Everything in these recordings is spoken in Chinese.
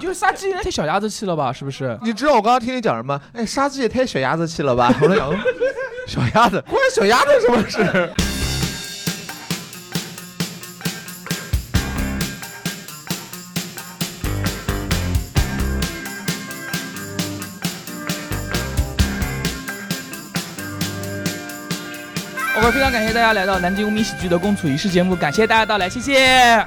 就是杀鸡太小鸭子气了吧？是不是？ 你知道我刚刚听你讲什么？哎，杀鸡也太小鸭子气了吧？我在想，小鸭子关小鸭子什么事？ 我非常感谢大家来到南京无名喜剧的共处一室节目，感谢大家到来，谢谢。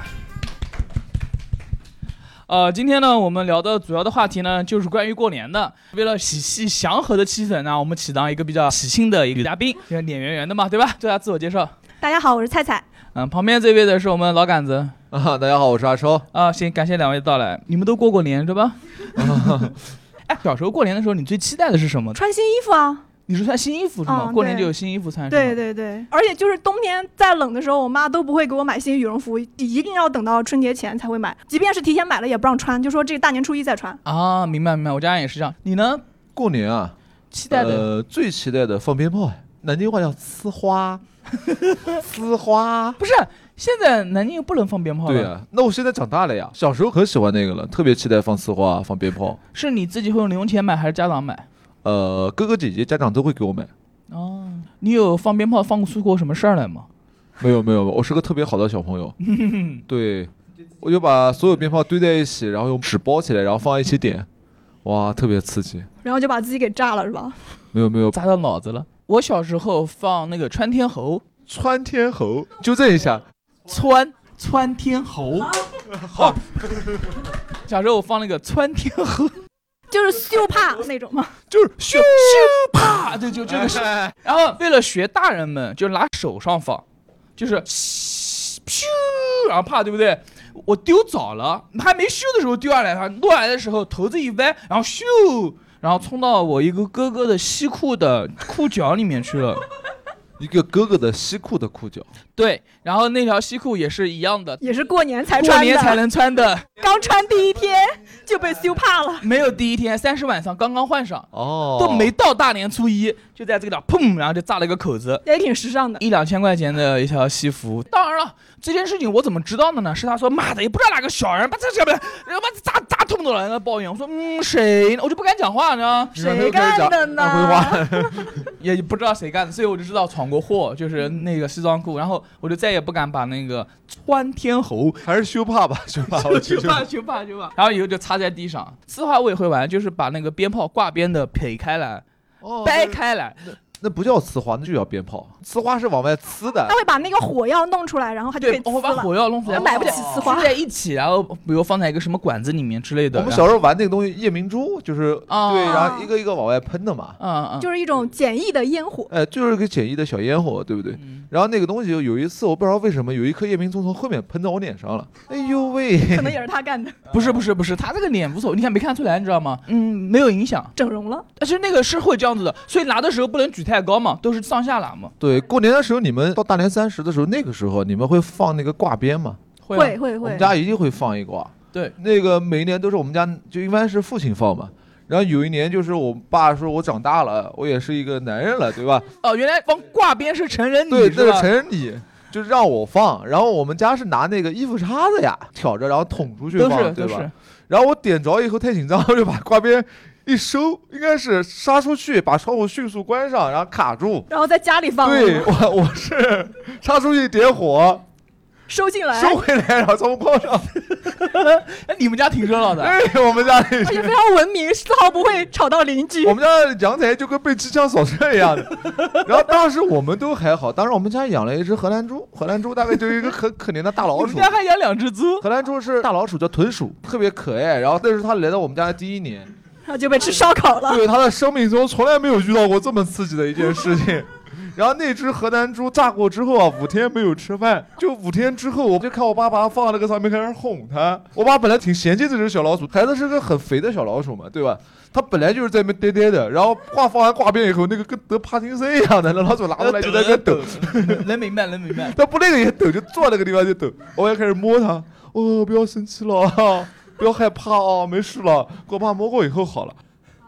今天呢，我们聊的主要的话题呢，就是关于过年的。为了喜气祥和的气氛呢，我们请到一个比较喜庆的一个嘉宾，就是脸圆圆的嘛，对吧？做下自我介绍。 大家好，我是菜菜。 旁边这位的是我们老杆子。 大家好，我是阿超。 行，感谢两位的到来。你们都过年对吧？哎，小时候过年的时候，你最期待的是什么？ 穿新衣服啊。 你是穿新衣服是吗？过年就有新衣服穿。 对对对，而且就是冬天再冷的时候，我妈都不会给我买新羽绒服，一定要等到春节前才会买。即便是提前买了，也不让穿，就说这个大年初一再穿。 啊，明白明白，我家人也是这样。你呢？ 过年啊， 期待的最期待的放鞭炮，南京话叫呲花，呲花。 不是，现在南京不能放鞭炮了。 对啊，那我现在长大了呀，小时候可喜欢那个了，特别期待放呲花、放鞭炮。 是你自己会用零用钱买还是家长买？ 哥哥姐姐家长都会给我买。 哦，你有放鞭炮放出过什么事儿来吗？ 没有，我是个特别好的小朋友。对，我就把所有鞭炮堆在一起，然后用纸包起来，然后放在一起点，哇，特别刺激。 然后就把自己给炸了是吧？ 没有， 炸到脑子了。我小时候放那个穿天猴， 纠正一下， 穿天猴。好，小时候我放那个穿天猴。 就是咻啪那种吗？ 就是咻啪，对，就这个是。然后为了学大人们，就拿手上放，就是咻，然后啪，对不对？我丢早了，还没咻的时候丢下来，它落下来的时候头子一歪，然后咻，然后冲到我一个哥哥的西裤的裤脚里面去了。 一个哥哥的西裤的裤脚， 对，然后那条西裤也是一样的， 也是过年才穿的， 过年才能穿的， 刚穿第一天就被羞怕了， 没有第一天，30晚上刚刚换上， 都没到大年初一，就在这个地方砰，然后就炸了一个口子， 也挺时尚的 ，1-2千块钱的一条西服。当然了，这件事情我怎么知道的呢？是他说，妈的，也不知道哪个小人把这个然后把砸痛的人在抱怨，我说谁呢？我就不敢讲话呢， 谁干的呢？ 也不知道谁干的，所以我就知道闯过祸，就是那个西装裤，然后我就再也不敢把那个穿天猴， 还是羞怕吧，羞怕， 然后以后就插在地上。呲花我也会玩，就是把那个鞭炮挂边的劈开来，掰开来。 那不叫呲花，那就叫鞭炮。呲花是往外呲的， 他会把那个火药弄出来，然后他就可以呲了。 我把火药弄出来， 买不起呲花， 在一起，然后比如放在一个什么管子里面之类的。 我们小时候玩那个东西，夜明珠，就是对，然后一个一个往外喷的嘛。 就是一种简易的烟火。 就是个简易的小烟火，对不对？然后那个东西有一次，我不知道为什么有一颗夜明珠从后面喷到我脸上了。哎呦喂！ 可能也是他干的。 不是，他这个脸无所谓，你看没看出来，你知道吗？没有影响， 整容了。 但是那个是会这样子的，所以拿的时候不能举太高嘛，都是上下拿嘛。 对，过年的时候你们到大年30的时候，那个时候你们会放那个挂鞭吗？ 会。 我们家一定会放一挂。 对， 那个每一年都是我们家就一般是父亲放嘛。然后有一年就是我爸说我长大了，我也是一个男人了，对吧？ 原来放挂鞭是成人礼， 对，这是成人礼，就是让我放。然后我们家是拿那个衣服叉子呀挑着，然后捅出去放，对吧？然后我点着以后太紧张，就把挂鞭一收，应该是杀出去，把窗户迅速关上，然后卡住， 然后在家里放。 对，我是插出去点火。 收进来， 收回来，然后从框上。 你们家挺热闹的。 对，我们家而且非常文明，丝毫不会吵到邻居。 我们家阳台就跟被机枪扫射一样的。然后当时我们都还好，当时我们家养了一只荷兰猪，荷兰猪大概就一个很可怜的大老鼠。 我们家还养2只猪， 荷兰猪是大老鼠，叫豚鼠，特别可爱。然后那是它来到我们家的第1年， 然后就被吃烧烤了。 对，它的生命中从来没有遇到过这么刺激的一件事情。然后那只荷兰猪炸过之后啊，5天没有吃饭，就5天之后，我就看我爸把它放在那个上面开始哄它。我爸本来挺嫌弃这只小老鼠，孩子是个很肥的小老鼠嘛，对吧？他本来就是在那边呆呆的，然后放完挂鞭以后，那个跟得帕金森一样的，那老鼠拿过来就在那边抖。 能明白。 他不那个也抖，就坐那个地方就抖。我也开始摸它，不要生气了，不要害怕没事了。给我爸摸过以后好了。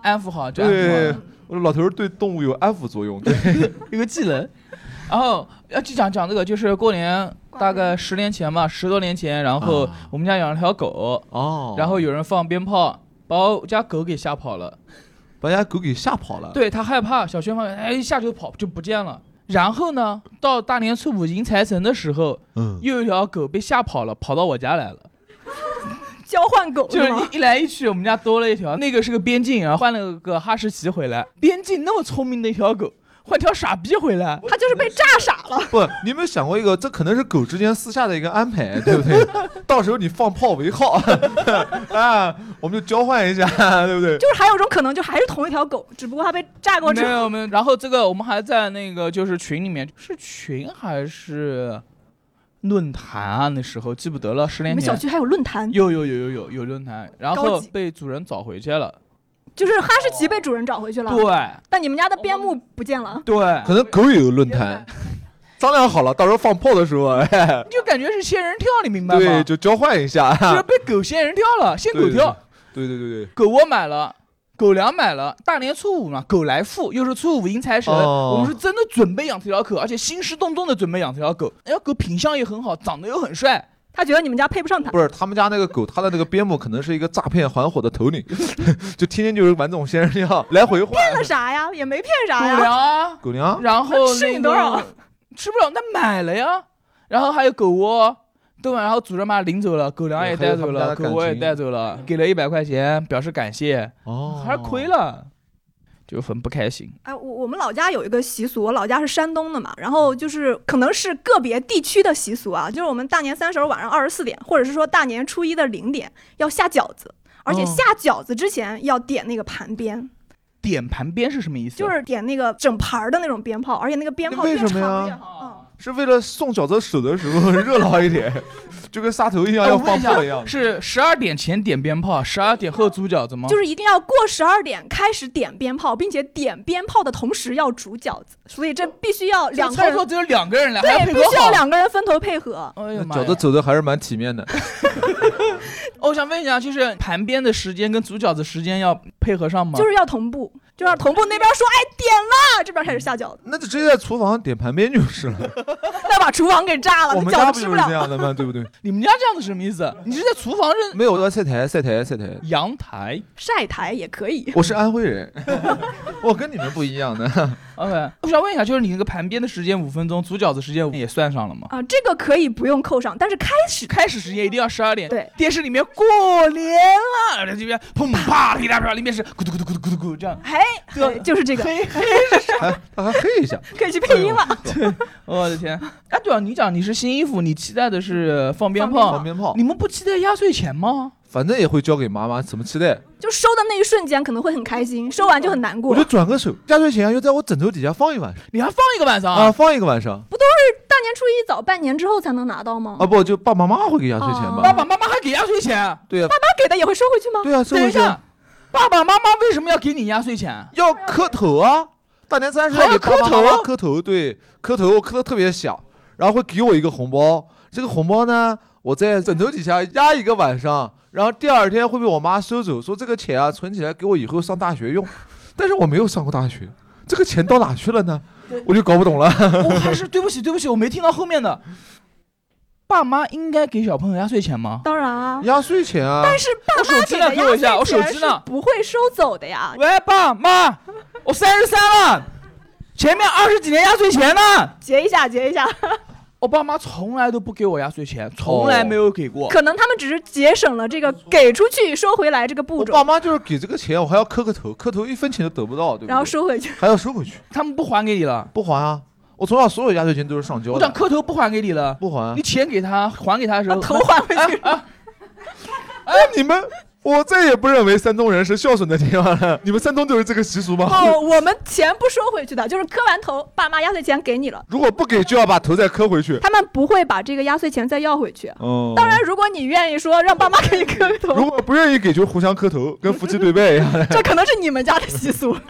安抚好，就安抚对好， 我说老头儿对动物有安抚作用，对， 有个技能。然后要去讲这个，就是过年大概10年前吧，10多年前，然后我们家养了条狗，然后有人放鞭炮，把我家狗给吓跑了， 把人家狗给吓跑了。 对他害怕，小旋风一下就跑就不见了。然后呢，到大年初5迎财神的时候，又有一条狗被吓跑了，跑到我家来了。 交换狗就是一来一去，我们家多了一条，那个是个边境，然后换了个哈士奇回来。边境那么聪明的一条狗，换条傻逼回来， 他就是被炸傻了。 不，你有没有想过一个，这可能是狗之间私下的一个安排，对不对？到时候你放炮为号啊，我们就交换一下，对不对？ 就是还有一种可能，就还是同一条狗，只不过它被炸过之后。 没有。然后这个我们还在那个就是群里面，是群还是论坛啊？那时候记不得了，10年前。 你们小区还有论坛？ 有论坛，然后被主人找回去了。 就是哈士奇被主人找回去了。 对。 但你们家的边牧不见了。 对。 可能狗也有论坛。商量好了，到时候放炮的时候， 就感觉是仙人跳，你明白吗？ 对，就交换一下。 就是被狗仙人跳了，先狗跳。 对。 狗窝买了，狗粮买了，大年初5嘛，狗来富，又是初5迎财神，我们是真的准备养这条狗，而且兴师动众的准备养这条狗。那条狗品相也很好，长得又很帅。 他觉得你们家配不上他。 不是，他们家那个狗，他的那个边牧可能是一个诈骗还火的头领，就天天就是玩这种仙人跳，来回换。 骗了啥呀？也没骗啥呀。 狗粮啊， 狗粮。 然后吃你多少？ 吃不了，那买了呀。然后还有狗窝，对吧？然后主人把它领走了，狗粮也带走了，狗窝也带走了，给了100块钱表示感谢。还是亏了。就很不开心。 哎，我们老家有一个习俗，我老家是山东的嘛，然后就是可能是个别地区的习俗啊，就是我们大年30晚上24点，或者是说大年初1的0点要下饺子，而且下饺子之前要点那个盘鞭。 点盘鞭是什么意思？ 就是点那个整盘的那种鞭炮，而且那个鞭炮越长越好。 是为了送饺子手的时候热闹一点，就跟杀头一样要放炮一样。 是12点前点鞭炮，12点后煮饺子吗？ 就是一定要过12点开始点鞭炮，并且点鞭炮的同时要煮饺子，所以这必须要2个人。 操作只有2个人来， 对，必须要2个人分头配合。 哎呀妈呀，饺子走的还是蛮体面的。 我想问一下，就是盘鞭的时间跟煮饺子时间要配合上吗？ 就是要同步。就让同步那边说，哎，点了，这边开始下饺子。 那就直接在厨房点盘鞭就是了。 那把厨房给炸了， 我们家不就是这样的吗？对不对？ 你们家这样子什么意思？你是在厨房认？ 没有，我在晒台。 阳台、 晒台也可以。 我是安徽人，我跟你们不一样的。 OK， 我想问一下，就是你那个盘鞭的时间5分钟，煮饺子时间也算上了吗？ 啊，这个可以不用扣上，但是开始时间一定要12点。 对， 电视里面过年了，这边砰啪噼里啪啦，里面是咕嘟咕嘟咕嘟咕嘟咕这样。 嘿，就是这个。 嘿是啥？他还嘿一下， 可以去配音了。 对，我的天！哎，对啊，你讲你是新衣服，你期待的是放鞭炮。 放鞭炮， 你们不期待压岁钱吗？ 反正也会交给妈妈，怎么期待？ 就收的那一瞬间可能会很开心，收完就很难过。 我就转个手，压岁钱就在我枕头底下放一晚上。 你还放一个晚上啊？放一个晚上， 不都是大年初1早半年之后才能拿到吗？ 啊不，就爸爸妈妈会给压岁钱吧？ 爸爸妈妈还给压岁钱？ 对啊。 爸妈给的也会收回去吗？ 对啊，收回去。 爸爸妈妈为什么要给你压岁钱？ 要磕头啊！大年30要给爸爸妈妈磕头，对，磕头我磕得特别响，然后会给我一个红包。这个红包呢，我在枕头底下压一个晚上，然后第2天会被我妈收走，说这个钱啊存起来给我以后上大学用。但是我没有上过大学，这个钱到哪去了呢？我就搞不懂了。 我还是对不起，我没听到后面的。爸妈应该给小朋友压岁钱吗？ 当然啊， 压岁钱啊。 但是爸妈给的压岁钱是不会收走的呀。 喂，爸妈，我33了，前面20几年压岁钱呢？ 结一下。 我爸妈从来都不给我压岁钱，从来没有给过。 可能他们只是节省了这个给出去收回来这个步骤。 我爸妈就是给这个钱，我还要磕个头，1分钱都得不到，对不对？ 然后收回去， 还要收回去。 他们不还给你了？ 不还啊！我从小所有压岁钱都是上交的。 我讲磕头不还给你了？ 不还。 你钱给他，还给他的时候， 头还回去。 哎，你们。我再也不认为山东人是孝顺的地方了。你们山东就是这个习俗吗？ 哦，我们钱不收回去的，就是磕完头，爸妈压岁钱给你了。 如果不给，就要把头再磕回去。 他们不会把这个压岁钱再要回去。 哦。 当然，如果你愿意说让爸妈给你磕个头， 如果不愿意给，就互相磕头，跟夫妻对拜一样的。 这可能是你们家的习俗。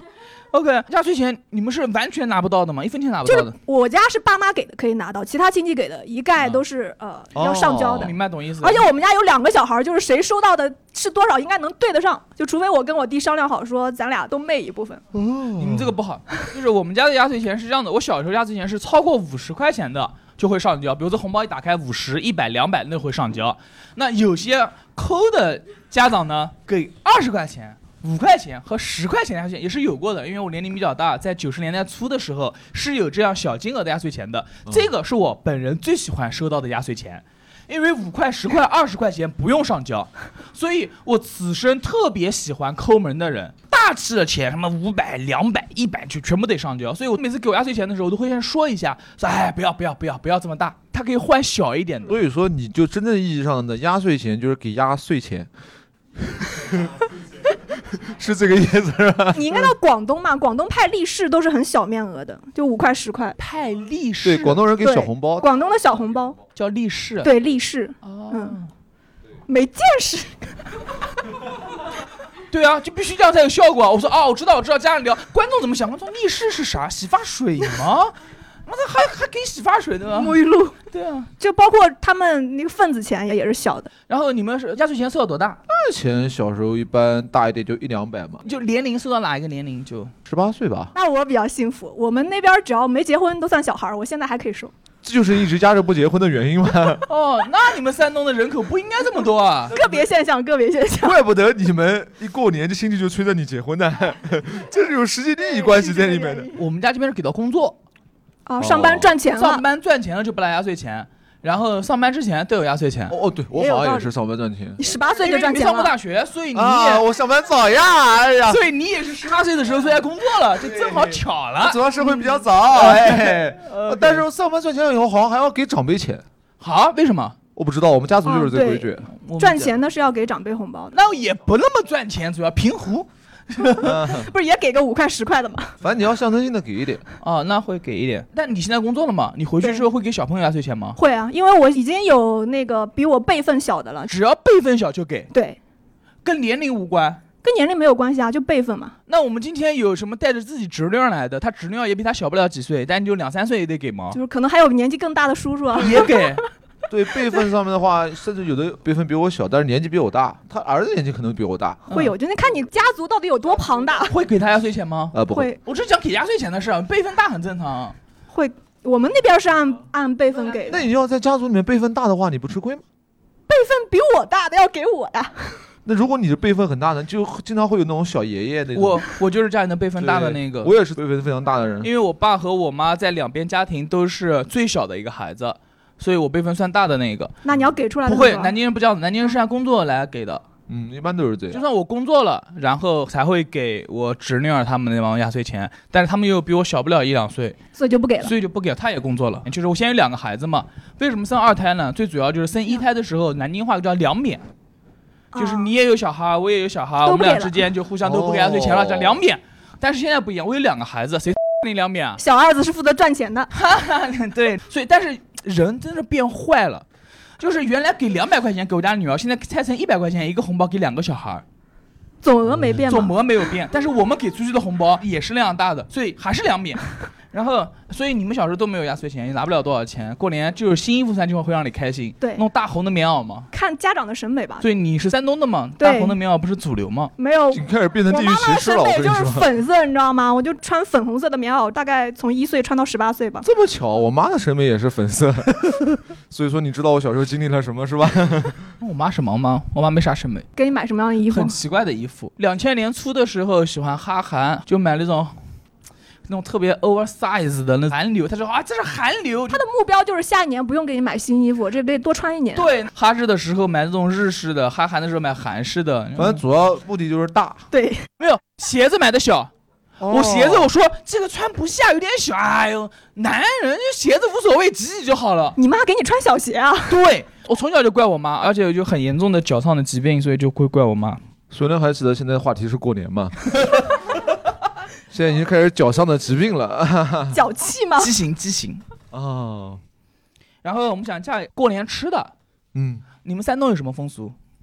OK， 压岁钱你们是完全拿不到的吗？1分钱拿不到的？ 我家是爸妈给的，可以拿到，其他亲戚给的一概都是要上交的。 明白懂意思。 而且我们家有2个小孩，就是谁收到的是多少，应该能对得上，就除非我跟我弟商量好说咱俩都昧一部分。 你们这个不好，就是我们家的压岁钱是这样的，我小时候压岁钱是超过50块钱的就会上交，比如说红包一打开50、100、200那会上交。那有些抠的家长呢，给20块钱。5块钱和10块钱的压岁钱也是有过的，因为我年龄比较大，在90年代初的时候是有这样小金额的压岁钱的。这个是我本人最喜欢收到的压岁钱，因为5块、10块、20块钱不用上交，所以我此生特别喜欢抠门的人。大气的钱，什么500、200、100就全部得上交，所以我每次给我压岁钱的时候，我都会先说一下，说哎，不要这么大，它可以换小一点的。 所以说，你就真正意义上的压岁钱就是给压岁钱。是这个意思是吧？ 你应该到广东嘛，广东派利是都是很小面额的，就5块10块派利是。 对，广东人给小红包， 广东的小红包叫利是。 对，利是。没见识。 对啊，就必须这样才有效果啊！我说我知道，家人聊，观众怎么想？观众利是是啥？洗发水吗？妈的，还给洗发水的吗？ 沐浴露。 对啊， 就包括他们那个份子钱也是小的。 然后你们是压岁钱收到多大？ 钱小时候一般大一点就100-200嘛。 就年龄收到哪一个年龄就 18岁吧。 那我比较幸福，我们那边只要没结婚都算小孩，我现在还可以收。 这就是一直压着不结婚的原因吗？ 那你们山东的人口不应该这么多啊？ 个别现象。 怪不得你们一过年这亲戚就催着你结婚呢，这是有实际利益关系在里面的。 我们家这边是给到工作。 上班赚钱了， 上班赚钱了就不来压岁钱，然后上班之前都有压岁钱。 对，我好像也是上班赚钱。 你18岁就赚钱了。 上过大学，所以你也我上班早呀，哎呀， 所以你也是18岁的时候出来工作了，就正好巧了。 走上社会比较早，但是上班赚钱了以后好像还要给长辈钱。 好，为什么？ 我不知道，我们家族就是这规矩。 赚钱的是要给长辈红包的， 那也不那么赚钱，主要平湖。 不是也给个5块10块的吗？ 反正你要象征性的给一点。 那会给一点。但你现在工作了吗？你回去之后会给小朋友压岁钱吗？ 会啊，因为我已经有那个比我辈分小的了。 只要辈分小就给。 对， 跟年龄无关。 跟年龄没有关系啊，就辈分嘛。 那我们今天有什么带着自己侄女来的？他侄女也比他小不了几岁，但你就2-3岁也得给吗？ 就是可能还有年纪更大的叔叔啊， 也给。 对，辈分上面的话，甚至有的辈分比我小，但是年纪比我大，他儿子年纪可能比我大。 会有，就是看你家族到底有多庞大。 会给他压岁钱吗？ 不会。 我只是讲给压岁钱的事，辈分大很正常。 会，我们那边是按辈分给的。 那你要在家族里面辈分大的话，你不吃亏吗？ 辈分比我大的要给我的。 那如果你的辈分很大的，就经常会有那种小爷爷那种。 我就是家里的辈分大的那个。 我也是辈分非常大的人， 因为我爸和我妈在两边家庭都是最小的一个孩子。所以我辈分算大的那个。 那你要给出来的。 不会，南京人不这样子，南京人是按工作来给的。 一般都是这样。 就算我工作了，然后才会给我侄女儿他们那帮压岁钱，但是他们又比我小不了1-2岁， 所以就不给了。 所以就不给了。他也工作了，就是我现在有2个孩子嘛。为什么生2胎呢？最主要就是生1胎的时候，南京话叫两免，就是你也有小孩，我也有小孩，我们俩之间就互相都不给压岁钱了，叫两免。但是现在不一样，我有2个孩子，谁给你两免啊？ 小儿子是负责赚钱的。 对，所以但是。人真是变坏了，就是原来给200块钱给我家女儿，现在拆成100块钱一个红包给2个小孩， 总额没变吗？ 总额没有变，但是我们给出去的红包也是那样大的，所以还是2免。然后，所以你们小时候都没有压岁钱，也拿不了多少钱。过年就是新衣服穿就会让你开心， 对， 弄大红的棉袄嘛。 看家长的审美吧。 所以你是山东的嘛？大红的棉袄不是主流吗？ 没有， 你开始变成地域歧视了。我跟你说， 就是粉色，你知道吗？我就穿粉红色的棉袄，大概从1岁穿到18岁吧。 这么巧，我妈的审美也是粉色，所以说你知道我小时候经历了什么是吧？ 我妈什么吗？我妈没啥审美。 给你买什么样的衣服？ 很奇怪的衣服。2000年初的时候喜欢哈韩，就买那种特别 oversize 的那韩流，他说这是韩流， 他的目标就是下一年不用给你买新衣服，这得多穿1年。 对，哈日的时候买这种日式的，哈韩的时候买韩式的， 反正主要目的就是大。 对， 没有鞋子买的小，我鞋子我说这个穿不下，有点小，哎呦，男人鞋子无所谓，挤挤就好了。 你妈给你穿小鞋啊？ 对，我从小就怪我妈，而且就很严重的脚上的疾病，所以就会怪我妈。 所以呢，还记得现在话题是过年嘛？现在已经开始脚上的疾病了， 脚气吗？ 畸形哦。 然后我们想过年吃的， 你们山东有什么风俗？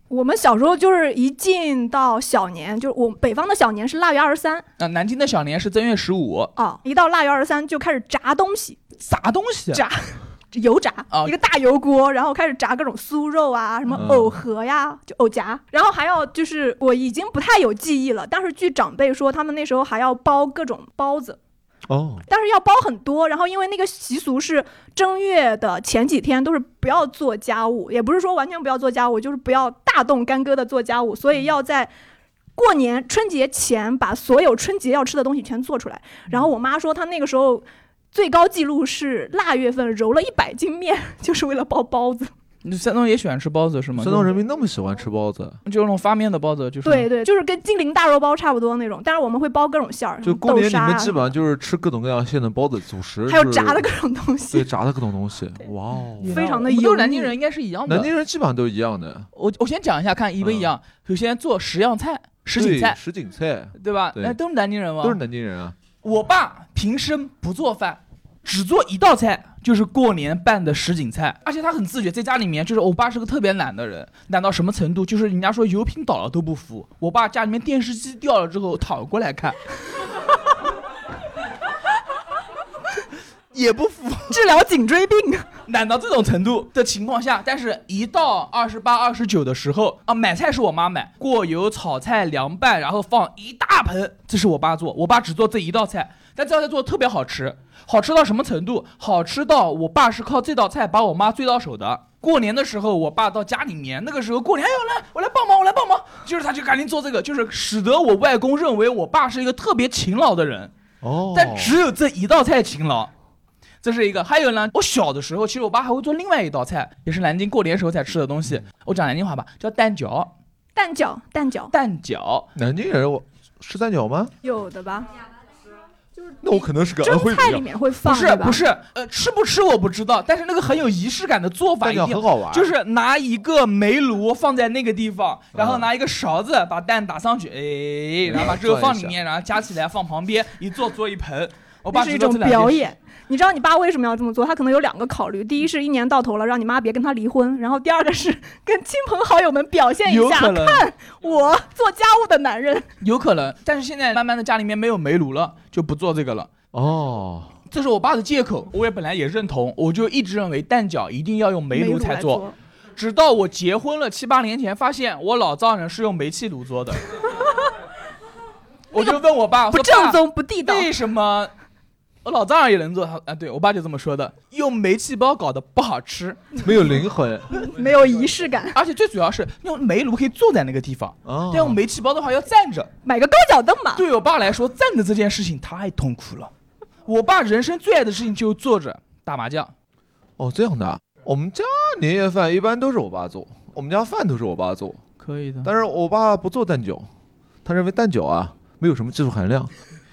我们小时候就是一进到小年，就是我北方的小年是腊月23， 南京的小年是正月15。 哦，一到腊月23就开始炸东西， 啥东西？ 炸油炸、 哦一个大油锅，然后开始炸各种酥肉啊，什么藕盒呀，就藕夹，然后还要就是我已经不太有记忆了，但是据长辈说，他们那时候还要包各种包子。 哦， 但是要包很多，然后因为那个习俗是正月的前几天都是不要做家务，也不是说完全不要做家务，就是不要大动干戈的做家务，所以要在过年春节前把所有春节要吃的东西全做出来。然后我妈说她那个时候最高记录是腊月份揉了100斤面，就是为了包包子。 你山东也喜欢吃包子是吗？ 山东人民那么喜欢吃包子， 就那种发面的包子，就是对对，就是跟金陵大肉包差不多那种，但是我们会包各种馅儿， 就过年你们基本上上就是吃各种各样馅的包子，主食还有炸的各种东西， 对，炸的各种东西，哇哦！ 非常的我们都油腻。 是南京人，应该是一样的。 南京人基本上都一样的， 我先讲一下看一不一样。首先做10样菜，10锦菜， 什锦菜， 对吧？ 对那都是南京人吗？ 都是南京人啊。 我爸平生不做饭，只做一道菜，就是过年办的什锦菜，而且他很自觉，在家里面就是我爸是个特别懒的人，懒到什么程度，就是人家说油瓶倒了都不服，我爸家里面电视机掉了之后躺过来看，也不服， 治疗颈椎病。 懒到这种程度的情况下，但是一到28、29的时候啊，买菜是我妈买，过油、炒菜、凉拌，然后放一大盆，这是我爸做，我爸只做这一道菜，但这道菜做的特别好吃，好吃到什么程度？好吃到我爸是靠这道菜把我妈追到手的。过年的时候，我爸到家里面，那个时候过年，哎呦来，我来帮忙，我来帮忙，就是他就赶紧做这个，就是使得我外公认为我爸是一个特别勤劳的人。 哦， 但只有这一道菜勤劳。这是一个，还有呢，我小的时候，其实我爸还会做另外一道菜，也是南京过年时候才吃的东西。我讲南京话吧，叫蛋饺。 蛋饺，蛋饺， 蛋饺。 南京人我吃蛋饺吗？ 有的吧？ 那我可能是个安蒸徽人。 菜里面会放， 不是不是，吃不吃我不知道，但是那个很有仪式感的做法蛋一定饺很好玩， 就是拿一个煤炉放在那个地方，然后拿一个勺子把蛋打上去，哎，然后把这个放里面，然后夹起来放旁边，一做一盆。我爸这是一种表演。你知道你爸为什么要这么做？他可能有2个考虑：第一是一年到头了，让你妈别跟他离婚；然后第二个是跟亲朋好友们表现一下，看我做家务的男人。 有可能，但是现在慢慢的家里面没有煤炉了，就不做这个了。 哦， 这是我爸的借口，我也本来也认同，我就一直认为蛋饺一定要用煤炉才做。直到我结婚了7、8年前，发现我老丈人是用煤气炉做的。我就问我爸， 不正宗不地道， 为什么我老丈人也能做？对我爸就这么说的，用煤气包搞得不好吃， 没有灵魂， 没有仪式感， 而且最主要是用煤炉可以坐在那个地方，但用煤气包的话要站着， 买个高脚凳嘛。 对我爸来说，站着这件事情太痛苦了。我爸人生最爱的事情就是坐着打麻将。 哦，这样的啊。我们家年夜饭一般都是我爸做，我们家饭都是我爸做， 可以的。 但是我爸不做蛋饺，他认为蛋饺啊没有什么技术含量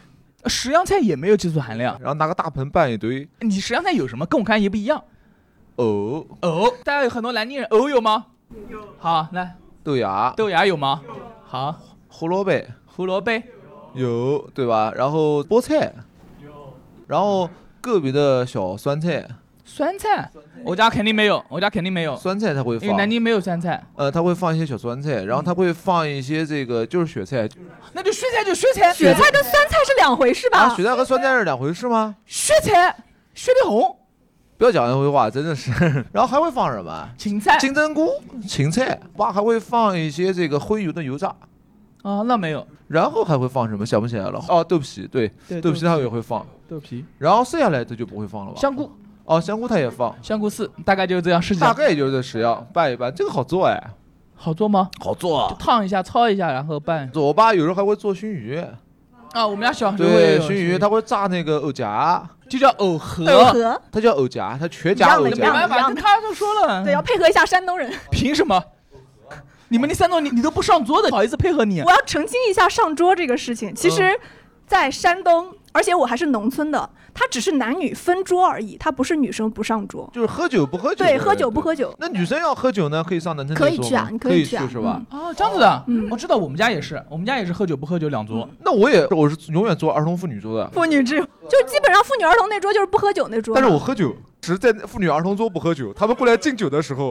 ，10样菜也没有技术含量， 然后拿个大盆拌一堆。 你10样菜有什么？跟我看也不一样。 藕， 大家有很多南京人，藕有吗？有。好，来。 豆芽有吗？有。好。 胡萝卜有，对吧？然后菠菜有，然后个别的小酸菜。 酸菜，我家肯定没有， 酸菜它会放， 因为南京没有酸菜。 它会放一些小酸菜，然后它会放一些这个就是雪菜。 那就雪菜就雪菜， 雪菜跟酸菜是2回事吧？ 啊，雪菜和酸菜是2回事吗？ 雪菜，雪里红。 不要讲安徽话，真的是。然后还会放什么？ 芹菜、 金针菇、芹菜。爸还会放一些这个荤油的油炸。 啊，那没有。 然后还会放什么？想不起来了。哦，豆皮，对，豆皮它也会放。 豆皮。 然后剩下来的就不会放了吧？ 香菇。 哦，香菇它也放。 香菇丝，大概就是这样事情。 大概也就是这10样，拌一拌，这个好做哎。 好做吗？ 好做， 就烫一下、焯一下，然后拌。 我爸有时候还会做熏鱼。 啊，我们家小时候对熏鱼，他会炸那个藕夹， 就叫藕盒， 它叫藕夹，它全夹藕夹。 没办法，他都说了， 对，要配合一下山东人。 凭什么？你们那山东你都不上桌的，不好意思配合你。 我要澄清一下上桌这个事情，其实，在山东，而且我还是农村的，它只是男女分桌而已，它不是女生不上桌， 就是喝酒不喝酒。 对，喝酒不喝酒。 那女生要喝酒呢，可以上男生可以去啊，你可以去啊， 是吧？ 哦，这样子的，我知道我们家也是喝酒不喝酒2桌。 那我是永远做儿童妇女桌的。 妇女只有就基本上妇女儿童那桌就是不喝酒那桌。 但是我喝酒，只是在妇女儿童桌不喝酒，他们过来敬酒的时候，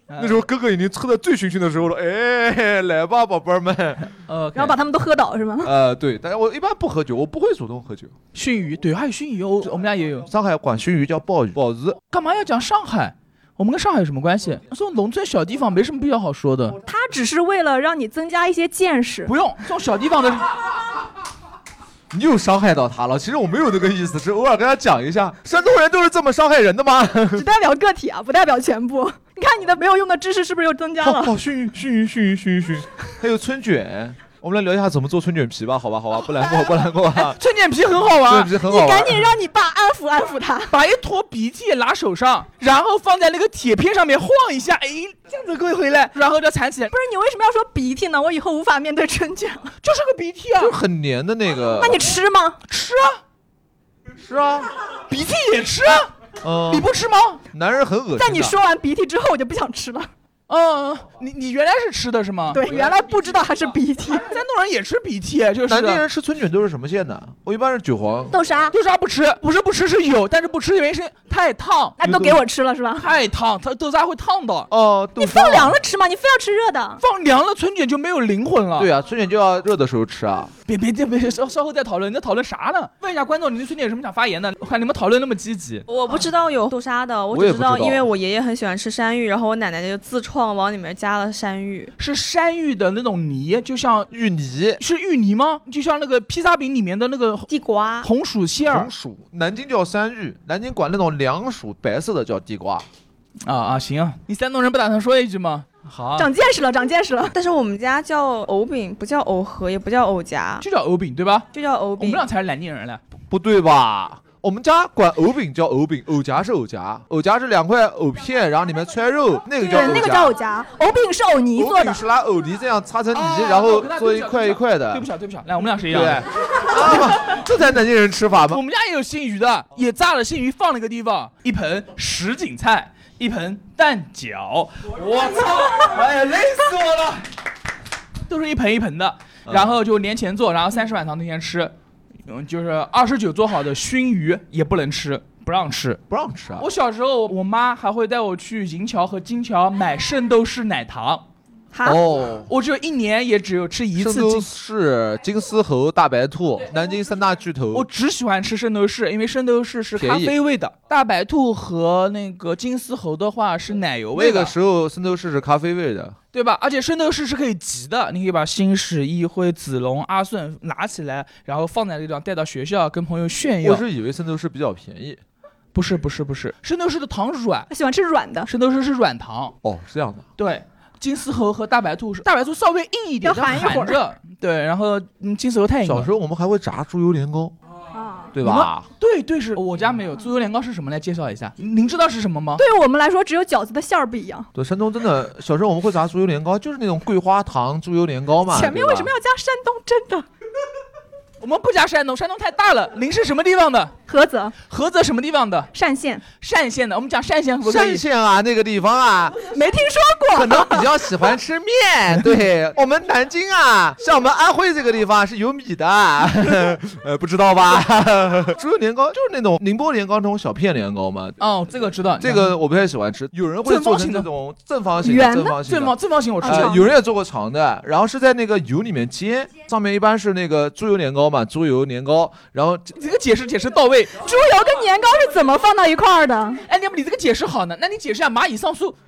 那时候哥哥已经喝得醉醺醺的时候了，哎，来吧，宝贝儿们。 然后把他们都喝倒是吗？ 对，但是我一般不喝酒，我不会主动喝酒。 熏鱼，对，还有熏鱼，我们家也有。 上海管熏鱼叫鲍鱼，鲍鱼。 干嘛要讲上海？我们跟上海有什么关系？这种农村小地方没什么必要好说的。 他只是为了让你增加一些见识。 不用，这种小地方的。 你又伤害到他了，其实我没有那个意思，是偶尔跟他讲一下，山东人都是这么伤害人的吗？ 只代表个体啊，不代表全部。你看你的没有用的知识是不是又增加了？ 熏鱼，还有春卷。我们来聊一下怎么做春卷皮吧，好吧，不难过啊。 春卷皮很好玩， 春卷皮很好玩。 你赶紧让你爸安抚他， 把一坨鼻涕拿手上，然后放在那个铁片上面晃一下，哎，这样子可以回来，然后再缠起来。 不是你为什么要说鼻涕呢？我以后无法面对春卷了。 就是个鼻涕啊， 就很黏的那个。 那你吃吗？ 吃啊， 鼻涕也吃啊。你不吃吗？ 男人很恶心。 在你说完鼻涕之后，我就不想吃了。 你原来是吃的是吗？ 对，原来不知道它是鼻涕。 山东人也吃鼻涕，就是。 南京人吃春卷都是什么馅的？我一般是韭黄。 豆沙不吃，不是是有，但是不吃的原因是太烫。 那都给我吃了是吧？ 太烫，它豆沙会烫的。 你放凉了吃吗？你非要吃热的？ 放凉了春卷就没有灵魂了。 对啊，春卷就要热的时候吃啊。 别，稍后再讨论。你在讨论啥呢？问一下观众，你对春卷有什么想发言的？我看你们讨论那么积极。 我不知道有豆沙的，我只知道因为我爷爷很喜欢吃山芋，然后我奶奶就自创往里面加了山芋。 是山芋的那种泥，就像芋泥。 是芋泥吗？就像那个披萨饼里面的那个地瓜红薯馅儿。 红薯，南京叫山芋，南京管那种凉薯白色的叫地瓜。 行，你山东人不打算说一句吗？好， 长见识了。 但是我们家叫藕饼，不叫藕盒，也不叫藕夹， 就叫藕饼对吧？ 就叫藕饼。 我们俩才是南京人了。 不对吧？我们家管藕饼叫藕饼，藕夹是藕夹，藕夹是2块藕片，然后里面揣肉，那个叫藕夹。 那个叫藕夹，藕饼是藕泥做的。 藕饼是拿藕泥这样擦成泥，然后做一块一块的。 对不起，来，我们俩是一样的。 这才南京人吃法吗？ 我们家也有鲜鱼的，也炸了鲜鱼，放了个地方，一盆什锦菜，一盆蛋饺。我操！哎呀，累死我了！都是一盆一盆的，然后就年前做，然后30晚上那天吃。就是29做好的熏鱼也不能吃，不让吃啊！我小时候，我妈还会带我去银桥和金桥买圣斗士奶糖。我只有1年也只有吃一次。圣斗士、金丝猴、大白兔，南京3大巨头。 我只喜欢吃圣斗士，因为圣斗士是咖啡味的，大白兔和那个金丝猴的话是奶油味的。 那个时候圣斗士是咖啡味的。 对吧？而且圣斗士是可以集的，你可以把星矢、一辉、子龙、阿顺拿起来，然后放在这个地方带到学校跟朋友炫耀。 我是以为圣斗士比较便宜。 不是，圣斗士的糖软， 喜欢吃软的。 圣斗士是软糖。 是这样的。 对，金丝猴和大白兔稍微硬一点， 要含一会儿。 对，然后金丝猴太硬了。 小时候我们还会炸猪油年糕。对吧？ 对，是我家没有。猪油年糕是什么？来介绍一下。您知道是什么吗？ 对于我们来说，只有饺子的馅儿不一样。 对，山东真的，小时候我们会炸猪油年糕，就是那种桂花糖猪油年糕嘛。 前面为什么要加山东？真的？ 我们不加山东，山东太大了。您是什么地方的？ 菏泽什么地方的？ 单县的。我们讲单县可不可以？ 单县啊，那个地方啊， 没听说过。 可能比较喜欢吃面。对，我们南京啊，像我们安徽这个地方是有米的。不知道吧？猪油年糕就是那种宁波年糕那种小片年糕嘛。 这个知道。 这个我不太喜欢吃。有人会做成那种正方形的， 正方形我知道。 有人也做过长的，然后是在那个油里面煎，上面一般是那个猪油年糕嘛，猪油年糕。然后这个解释到位。 猪油跟年糕是怎么放到一块儿的？ 哎，你这个解释好呢，那你解释下蚂蚁上树。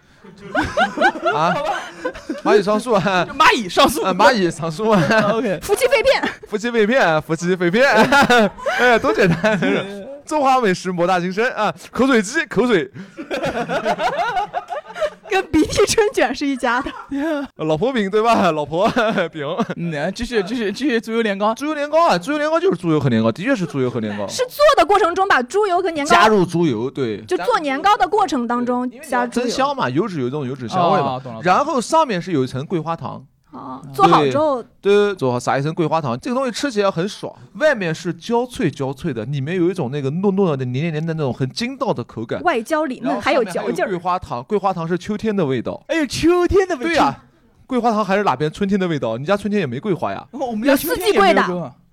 蚂蚁上树啊！ 蚂蚁上树， 蚂蚁上树啊 ！OK， 夫妻肺片， 哎，多简单！中华美食博大精深啊！口水鸡，口水。 跟鼻涕春卷是一家的。 老婆饼对吧？老婆饼。 继续猪油年糕。 猪油年糕就是猪油和年糕，的确是猪油和年糕。 是做的过程中把猪油和年糕加入猪油，对。 就做年糕的过程当中加猪油。 增香嘛，油脂有这种油脂香味嘛。然后上面是有一层桂花糖。 做好之后， 对，做好撒一层桂花糖，这个东西吃起来很爽。外面是焦脆的，里面有一种那个糯糯的、黏黏的那种很筋道的口感， 外焦里嫩，还有嚼劲儿。 桂花糖是秋天的味道。 哎呦，秋天的味道。 对呀，桂花糖还是哪边春天的味道？你家春天也没桂花呀？ 我们家四季桂的。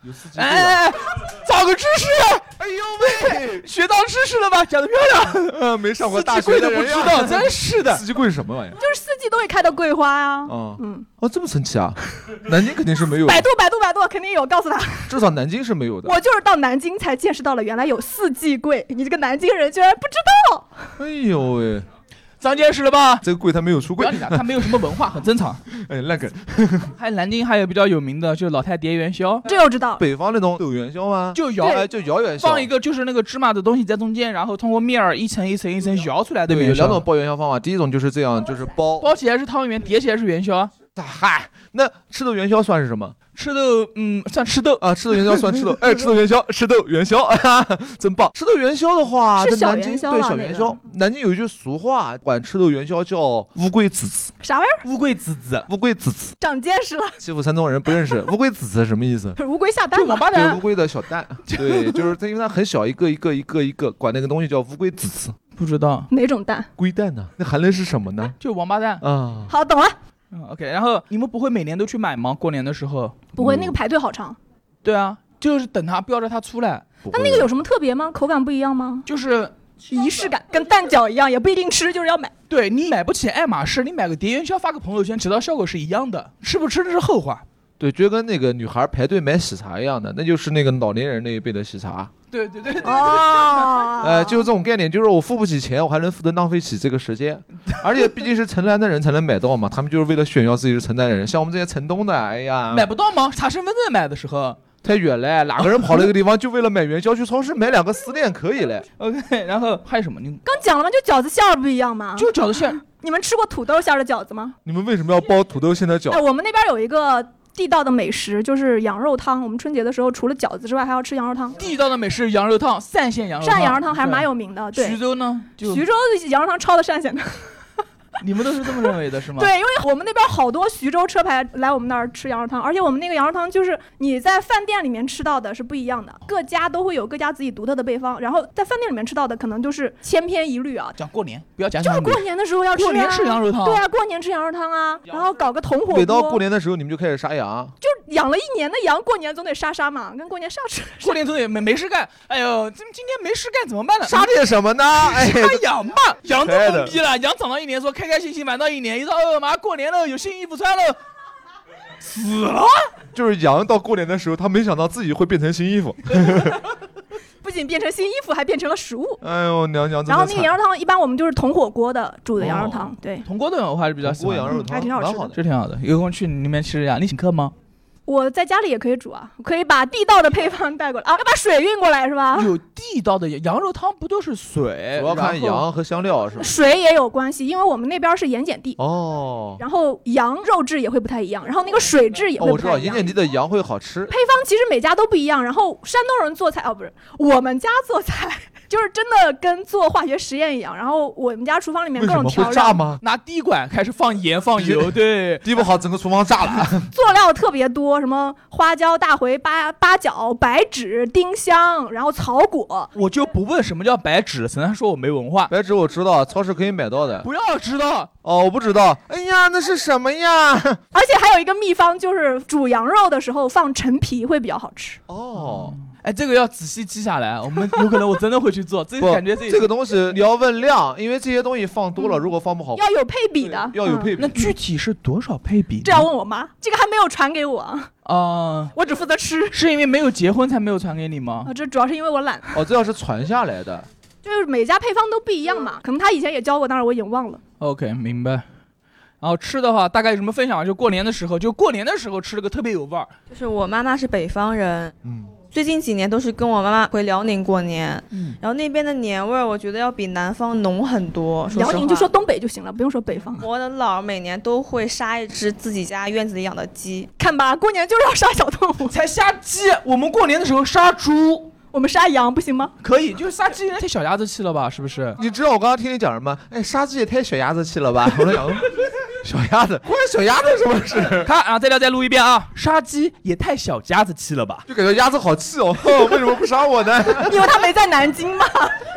有4季桂。 哎，长个知识， 哎呦喂， 学到知识了吧？讲得漂亮。 没上过大四季桂都学的人呀不知道，真是的。 4季桂是什么玩意儿？ 就是4季都会开的桂花呀。 哦，这么神奇啊！南京肯定是没有的， 百度肯定有，告诉他。 至少南京是没有的。 我就是到南京才见识到了原来有4季桂，你这个南京人居然不知道。 哎呦喂， 长见识了吧？ 这个桂他没有出柜不要，理他，他没有什么文化，很正常。 哎，烂梗。 还有南京还有比较有名的，就是老太蝶元宵， 这我知道。 北方那种豆元宵吗？ 就摇哎，就摇元宵， 放一个就是那个芝麻的东西在中间，然后通过面儿一层一层一层摇出来的对，有元宵。 2种包元宵方法，第一种就是这样，就是包起来是汤圆，叠起来是元宵。 嗨，那吃豆元宵算是什么？ 吃豆，算吃豆啊，吃豆元宵算吃豆，哎，吃豆元宵，吃豆元宵，真棒！吃豆元宵的话， 是在南京对小元宵啊小元宵，南京有一句俗话，管吃豆元宵叫乌龟子子， 啥玩意儿？ 乌龟子子， 乌龟子子， 长见识了。 欺负山东人不认识乌龟子子是什么意思？ 乌龟下蛋就王八对，乌蛋。 龟的小蛋，对，就是它，因为它很小，一个，管那个东西叫乌龟子子。 不知道， 哪种蛋？ 龟蛋呢？那含泪是什么呢？ 就王八蛋。 啊， 好，懂了。 OK， 然后你们不会每年都去买吗？过年的时候？ 不会，那个排队好长。 对啊，就是等它标着它出来， 那那个有什么特别吗？口感不一样吗？ 就是仪式感，跟蛋饺一样，也不一定吃，就是要买。 对你买不起爱马仕，你买个蝶元宵发个朋友圈，起到效果是一样的。吃不吃那是后话。 对，就跟那个女孩排队买喜茶一样的，那就是那个老年人那一辈的喜茶。 对。 哦， 就是这种概念，就是我付不起钱，我还能浪费起这个时间，而且毕竟是城南的人才能买到嘛，他们就是为了炫耀自己是城南人。像我们这些城东的，哎呀， 买不到吗？查身份证买的时候。 太远了，哪个人跑那个地方就为了买元宵去超市买2个丝链可以嘞。 OK， 然后还有什么？你刚讲了吗？就饺子馅儿不一样吗？ 就饺子馅。 你们吃过土豆馅儿的饺子吗？ 你们为什么要包土豆馅的饺哎，我们那边有一个地道的美食，就是羊肉汤。我们春节的时候除了饺子之外，还要吃羊肉汤。 地道的美食羊肉汤，单县羊肉汤。 单羊肉汤还是蛮有名的。对。 徐州呢？ 徐州的羊肉汤超的单县的。 你们都是这么认为的是吗？ 对，因为我们那边好多徐州车牌来我们那儿吃羊肉汤，而且我们那个羊肉汤就是你在饭店里面吃到的是不一样的，各家都会有各家自己独特的配方，然后在饭店里面吃到的可能就是千篇一律啊。 讲过年，不要讲就是过年的时候要吃、啊， 过年吃羊肉汤。 对啊，过年吃羊肉汤啊，然后搞个铜火锅。 每到过年的时候，你们就开始杀羊， 就养了1年的羊，过年总得杀嘛，跟过年杀吃。 过年总得没事干，哎呦，今天没事干怎么办呢？ 杀点什么呢？哎， 杀羊吧，羊都懵逼了，羊长到1年说开开心心玩到1年。一到妈过年了，有新衣服穿了，死了。 就是羊到过年的时候，他没想到自己会变成新衣服， 不仅变成新衣服，还变成了食物。 哎呦，娘娘！ 然后那个羊肉汤一般我们就是铜火锅的煮的羊肉汤，对， 铜锅炖我还是比较喜欢， 羊肉汤还挺好吃的， 这挺好的。有空去你那边吃呀？你请客吗？ 我在家里也可以煮啊，可以把地道的配方带过来啊，要把水运过来是吧？ 有地道的羊肉汤不都是水？ 主要看羊和香料是吧？ 水也有关系，因为我们那边是盐碱地哦， 然后羊肉质也会不太一样，然后那个水质也会不太一样。 我知道盐碱地的羊会好吃。 配方其实每家都不一样，然后山东人做菜不是我们家做菜。就是真的跟做化学实验一样，然后我们家厨房里面各种调料。 会炸吗？ 拿滴管开始放盐放油，对， 滴不好整个厨房炸了。 佐料特别多，什么花椒、大茴、八角、白芷、丁香，然后草果。 我就不问什么叫白芷，虽然说我没文化。 白芷我知道，超市可以买到的。 不要知道哦，我不知道。哎呀，那是什么呀？ 而且还有一个秘方，就是煮羊肉的时候放陈皮会比较好吃。 哦。 哎，这个要仔细记下来，我们有可能我真的会去做。这个感觉这个东西你要问量，因为这些东西放多了，如果放不好， 要有配比的， 要有配比。 那具体是多少配比？ 这要问我妈，这个还没有传给我啊。 我只负责吃。 是因为没有结婚才没有传给你吗？ 这主要是因为我懒。 哦，这要是传下来的， 就是每家配方都不一样嘛，可能他以前也教过，但是我已经忘了。 OK， 明白。然后吃的话，大概有什么分享？就过年的时候，吃了个特别有味儿。 就是我妈妈是北方人，最近几年都是跟我妈妈回辽宁过年，然后那边的年味儿，我觉得要比南方浓很多。 辽宁就说东北就行了，不用说北方。 我的姥每年都会杀一只自己家院子里养的鸡， 看吧，过年就是要杀小动物。 才杀鸡，我们过年的时候杀猪。 我们杀羊不行吗？ 可以，就是杀鸡太小鸭子气了吧？是不是？ 你知道我刚刚听你讲什么？哎，杀鸡也太小鸭子气了吧？我在想，小鸭子，关小鸭子什么事？ 看啊，再录一遍啊！杀鸡也太小鸭子气了吧？ 就感觉鸭子好气哦，为什么不杀我呢？ 因为他没在南京嘛。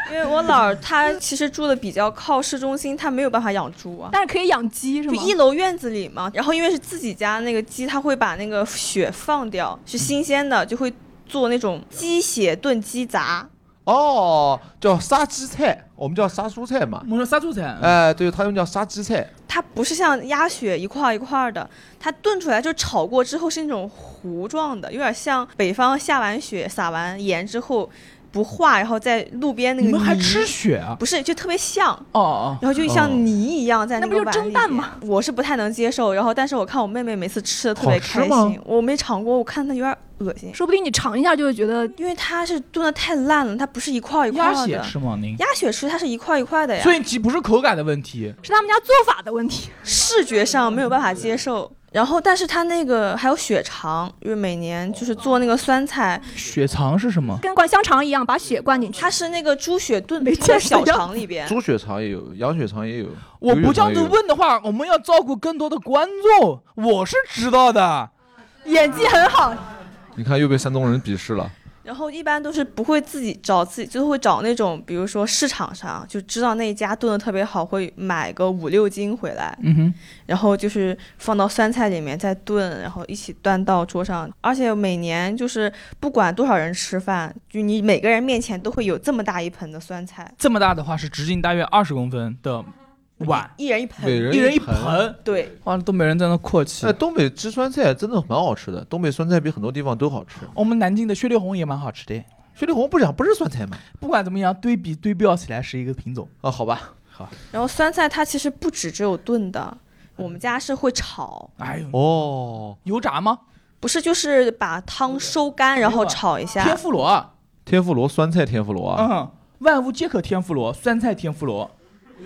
因为我姥儿她其实住的比较靠市中心，她没有办法养猪啊。 但是可以养鸡是就吗？ 1楼院子里嘛，然后因为是自己家那个鸡，它会把那个血放掉，是新鲜的，就会做那种鸡血炖鸡杂。 哦，叫杀鸡菜，我们叫杀蔬菜嘛。 我们说杀猪菜， 哎，对，他们叫杀鸡菜。 它不是像鸭血一块一块的，它炖出来就炒过之后是那种糊状的，有点像北方下完血撒完盐之后不化，然后在路边那个你们还泥吃血啊？ 不是，就特别像。 哦， 然后就像泥一样在那个那不就碗里面蒸蛋吗？ 我是不太能接受，然后但是我看我妹妹每次吃的特别开好吃吗心，我没尝过，我看她有点恶心， 说不定你尝一下就会觉得， 因为它是炖的太烂了，它不是一块一块鸭的。 血吃吗？您？ 鸭血吃它是一块一块的呀， 所以其不是口感的问题， 是他们家做法的问题。 视觉上没有办法接受。然后，但是它那个还有血肠，因为每年就是做那个酸菜， 血肠是什么？ 跟灌香肠一样，把血灌进去。 它是那个猪血炖没在小见识呀肠里边。 猪血肠也有，羊血肠也有。 我不这样子牛血肠也有， 问的话，我们要照顾更多的观众，我是知道的。 演技很好， 你看又被山东人鄙视了。 然后一般都是不会自己找自己，就会找那种，比如说市场上就知道那一家炖的特别好，会买个5-6斤回来，然后就是放到酸菜里面再炖，然后一起端到桌上。而且每年就是不管多少人吃饭，就你每个人面前都会有这么大一盆的酸菜， 这么大的话是直径大约20公分的碗， 一人一盆， 每人一人一盆。 盆。 对， 哇，东北人在那阔气哎，。东北吃酸菜真的蛮好吃的，东北酸菜比很多地方都好吃。 我们南京的雪里红也蛮好吃的， 雪里红不是酸菜吗？ 不管怎么样，对标起来是一个品种。 啊，好吧， 然后酸菜它其实不只有炖的，我们家是会炒， 哎呦， 哦， 油炸吗？ 不是就是把汤收干然后炒一下天。妇罗啊， 天妇罗酸菜天妇罗啊， 万物皆可天妇罗，酸菜天妇罗。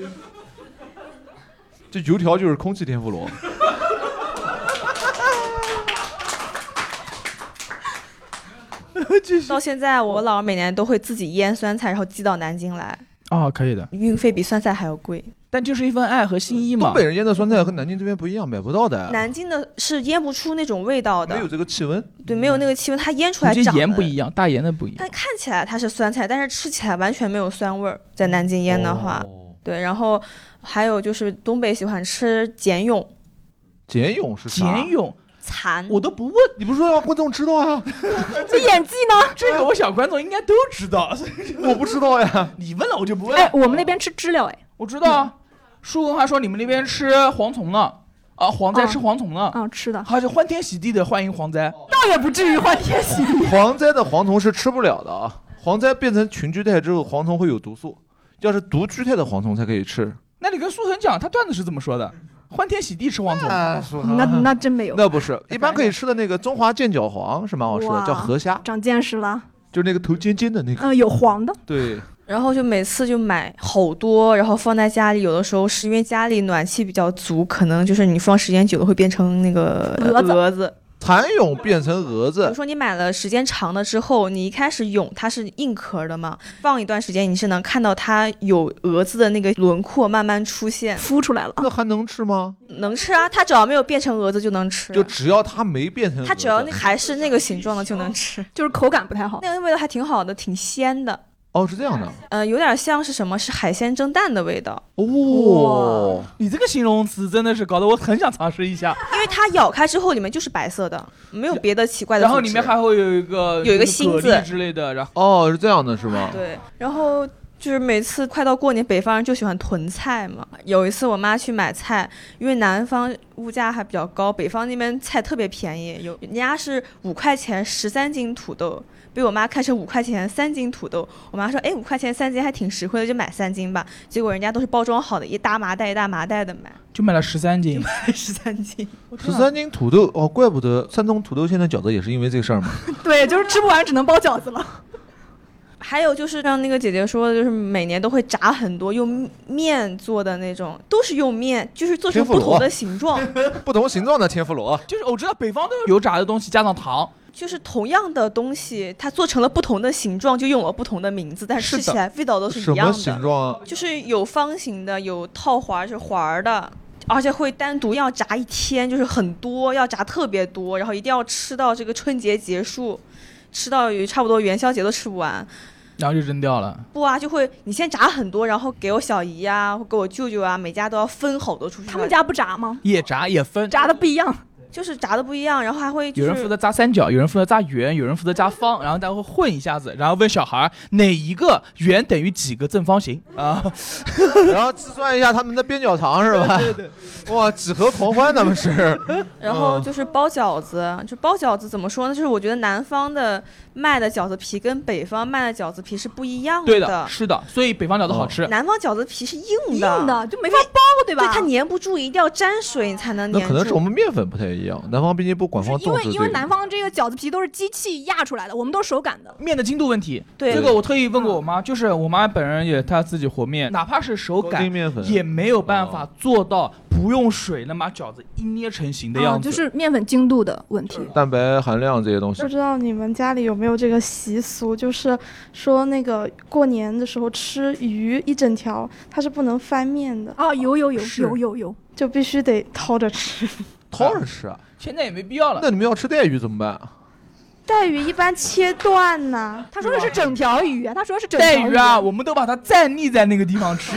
这油条就是空气天妇罗。 到现在我姥姥每年都会自己腌酸菜，然后寄到南京来， 啊，可以的， 运费比酸菜还要贵。 但就是一份爱和心意嘛东。北人腌的酸菜和南京这边不一样，买不到的， 南京的是腌不出那种味道的， 没有这个气温。 对，没有那个气温，它腌出来估计长得盐不一样，大盐的不一样。 但看起来它是酸菜，但是吃起来完全没有酸味儿。在南京腌的话， 哦对，然后还有就是东北喜欢吃茧蛹、 茧蛹是啥？ 茧蛹蚕， 我都不问， 你不是说让观众知道啊？ 这演技呢？ 这个我想观众应该都知道。 我不知道呀。 你问了我就不问。 哎，我们那边吃知了，哎， 我知道啊。舒文还说你们那边吃蝗虫呢，啊，蝗灾吃蝗虫呢， 吃的， 还是欢天喜地的欢迎蝗灾。 倒也不至于欢天喜地。 蝗灾的蝗虫是吃不了的啊，蝗灾变成群居态之后，蝗虫会有毒素，要是独居态的蝗虫才可以吃。 那你跟苏恒讲，他段子是这么说的：欢天喜地吃蝗虫。 那真没有， 那不是，一般可以吃的那个中华剑角黄是蛮好吃的， 哇叫河虾， 长见识了。 就是那个头尖尖的那个。 有黄的， 对， 然后就每次就买好多，然后放在家里。有的时候是因为家里暖气比较足，可能就是你放时间久了会变成那个蛾子。 蚕蛹变成蛾子比如，说你买了时间长了之后，你一开始蛹它是硬壳的嘛，放一段时间你是能看到它有蛾子的那个轮廓慢慢出现， 孵出来了。 那还能吃吗？ 能吃啊，它只要没有变成蛾子就能吃。 就只要它没变成蛾子， 它只要还是那个形状的就能吃， 就是口感不太好。 那个味道还挺好的，挺鲜的。 哦，是这样的。 有点像是什么？是海鲜蒸蛋的味道， 哦， 你这个形容词真的是搞得我很想尝试一下。 因为它咬开之后里面就是白色的，没有别的奇怪的组织。 然后里面还会有一个芯子蛤蜊之类的，然后哦，是这样的，是吗？ 对，然后就是每次快到过年，北方人就喜欢囤菜嘛。有一次我妈去买菜，因为南方物价还比较高，北方那边菜特别便宜，人家是5块钱13斤土豆。被我妈看成5块钱3斤土豆，我妈说：“哎，5块钱3斤还挺实惠的，就买3斤吧。”结果人家都是包装好的，一大麻袋一大麻袋的买， 就买了13斤， 买13斤。 13斤土豆哦，怪不得山东土豆现在饺子也是因为这个事儿嘛。 对，就是吃不完只能包饺子了。 还有就是像那个姐姐说的，就是每年都会炸很多用面做的那种，都是用面，就是做成不同的形状， 不同形状的天妇罗。 就是我知道北方都有油炸的东西加上糖， 就是同样的东西，它做成了不同的形状，就用了不同的名字，但是吃起来味道都是一样的。 什么形状啊？ 就是有方形的，有套环，就是环的，而且会单独要炸一天，就是很多，要炸特别多，然后一定要吃到这个春节结束，吃到差不多元宵节都吃不完。 然后就扔掉了。 不啊，就会你先炸很多，然后给我小姨啊，或给我舅舅啊，每家都要分好多出去。 他们家不炸吗？ 也炸也分， 炸的不一样。 就是炸的不一样，然后还会、 有人负责炸三角，有人负责炸圆，有人负责炸方，然后大家会混一下子，然后问小孩哪一个圆等于几个正方形啊？ 然后计算一下他们的边角长是吧？对对。哇，几何狂欢他们是。 然后就是包饺子，就包饺子怎么说呢？就是我觉得南方的卖的饺子皮跟北方卖的饺子皮是不一样的。 对的，是的，所以北方饺子好吃。 南方饺子皮是硬的就没法包，对吧？ 对，它粘不住，一定要沾水你才能粘住。 那可能是我们面粉不太一样，南方毕竟不官方种植。 因为南方这个饺子皮都是机器压出来的，我们都是手擀的。 面的精度问题， 对这个我特意问过我妈，就是我妈本人也她自己和面，哪怕是手擀面粉也没有办法做到不用水能把饺子一捏成型的样子， 就是面粉精度的问题， 蛋白含量这些东西。 不知道你们家里有没有这个习俗，就是说那个过年的时候吃鱼一整条，它是不能翻面的。 啊，有， 就必须得掏着吃。 掏着吃啊？ 现在也没必要了。 那你们要吃带鱼怎么办？ 带鱼一般切断呢。 他说的是整条鱼啊，他说的是整带条鱼啊，我们都把它站立在那个地方吃。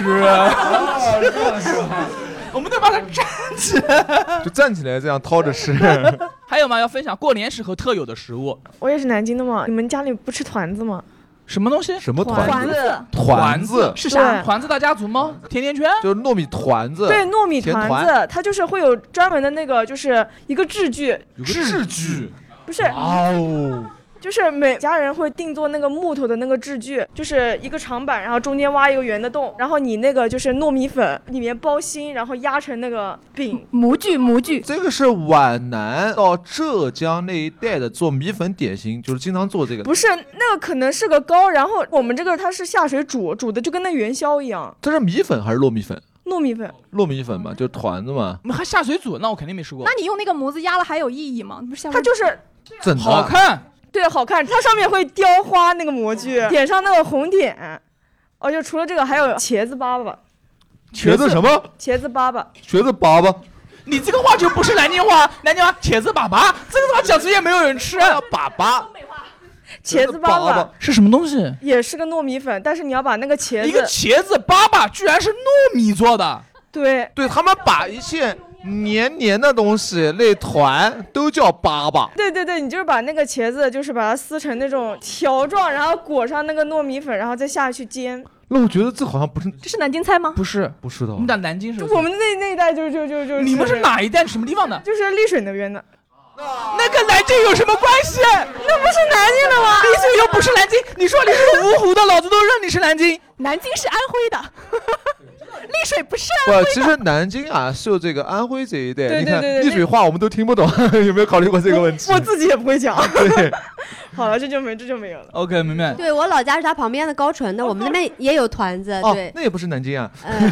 我们都把它站起来， 就站起来这样掏着吃。 还有吗？要分享过年时候特有的食物。 我也是南京的嘛，你们家里不吃团子吗？ 什么东西？ 什么团子？ 团子是啥？团子大家族吗？甜甜圈？ 就是糯米团子。 对，糯米团子，它就是会有专门的那个，就是一个制具。 有个制具？ 不是。 哦。 就是每家人会定做那个木头的那个制具，就是一个长板，然后中间挖一个圆的洞，然后你那个就是糯米粉里面包心，然后压成那个饼。 模具。 这个是皖南到浙江那一带的做米粉点心，就是经常做这个。 不是，那个可能是个糕，然后我们这个它是下水煮的，就跟那元宵一样。 这是米粉还是糯米粉？ 糯米粉。 糯米粉嘛，就是团子嘛。 还下水煮，那我肯定没吃过。 那你用那个模子压了还有意义吗？不是， 它就是整的好看。 对，好看，它上面会雕花那个模具，点上那个红点。哦，就除了这个，还有茄子粑粑。 茄子什么？ 茄子粑粑。 茄子粑粑。 你这个话就不是南京话，南京话茄子粑粑，这个话讲出也没有人吃。 粑粑。 茄子粑粑是什么东西？ 也是个糯米粉，但是你要把那个茄子。 一个茄子粑粑居然是糯米做的。 对， 他们把一切黏的东西那团都叫粑粑。 对，你就是把那个茄子，就是把它撕成那种条状，然后裹上那个糯米粉，然后再下去煎。 那我觉得这好像不是， 这是南京菜吗？ 不是的。你打南京是？ 我们那一带就你们是哪一带？什么地方的？ 就是丽水那边的。 那跟南京有什么关系？ 那不是南京的吗？ 丽水又不是南京，你说你是芜湖的，老子都认你是南京。 南京是安徽的。丽水不是安徽的。 其实南京啊，受这个安徽这一带， 对你看丽水话我们都听不懂，有没有考虑过这个问题？ 我自己也不会讲。 对， 好了，这就没有了。 OK， 明白。 对，我老家是它旁边的高淳的，我们那边也有团子。对， 那也不是南京啊。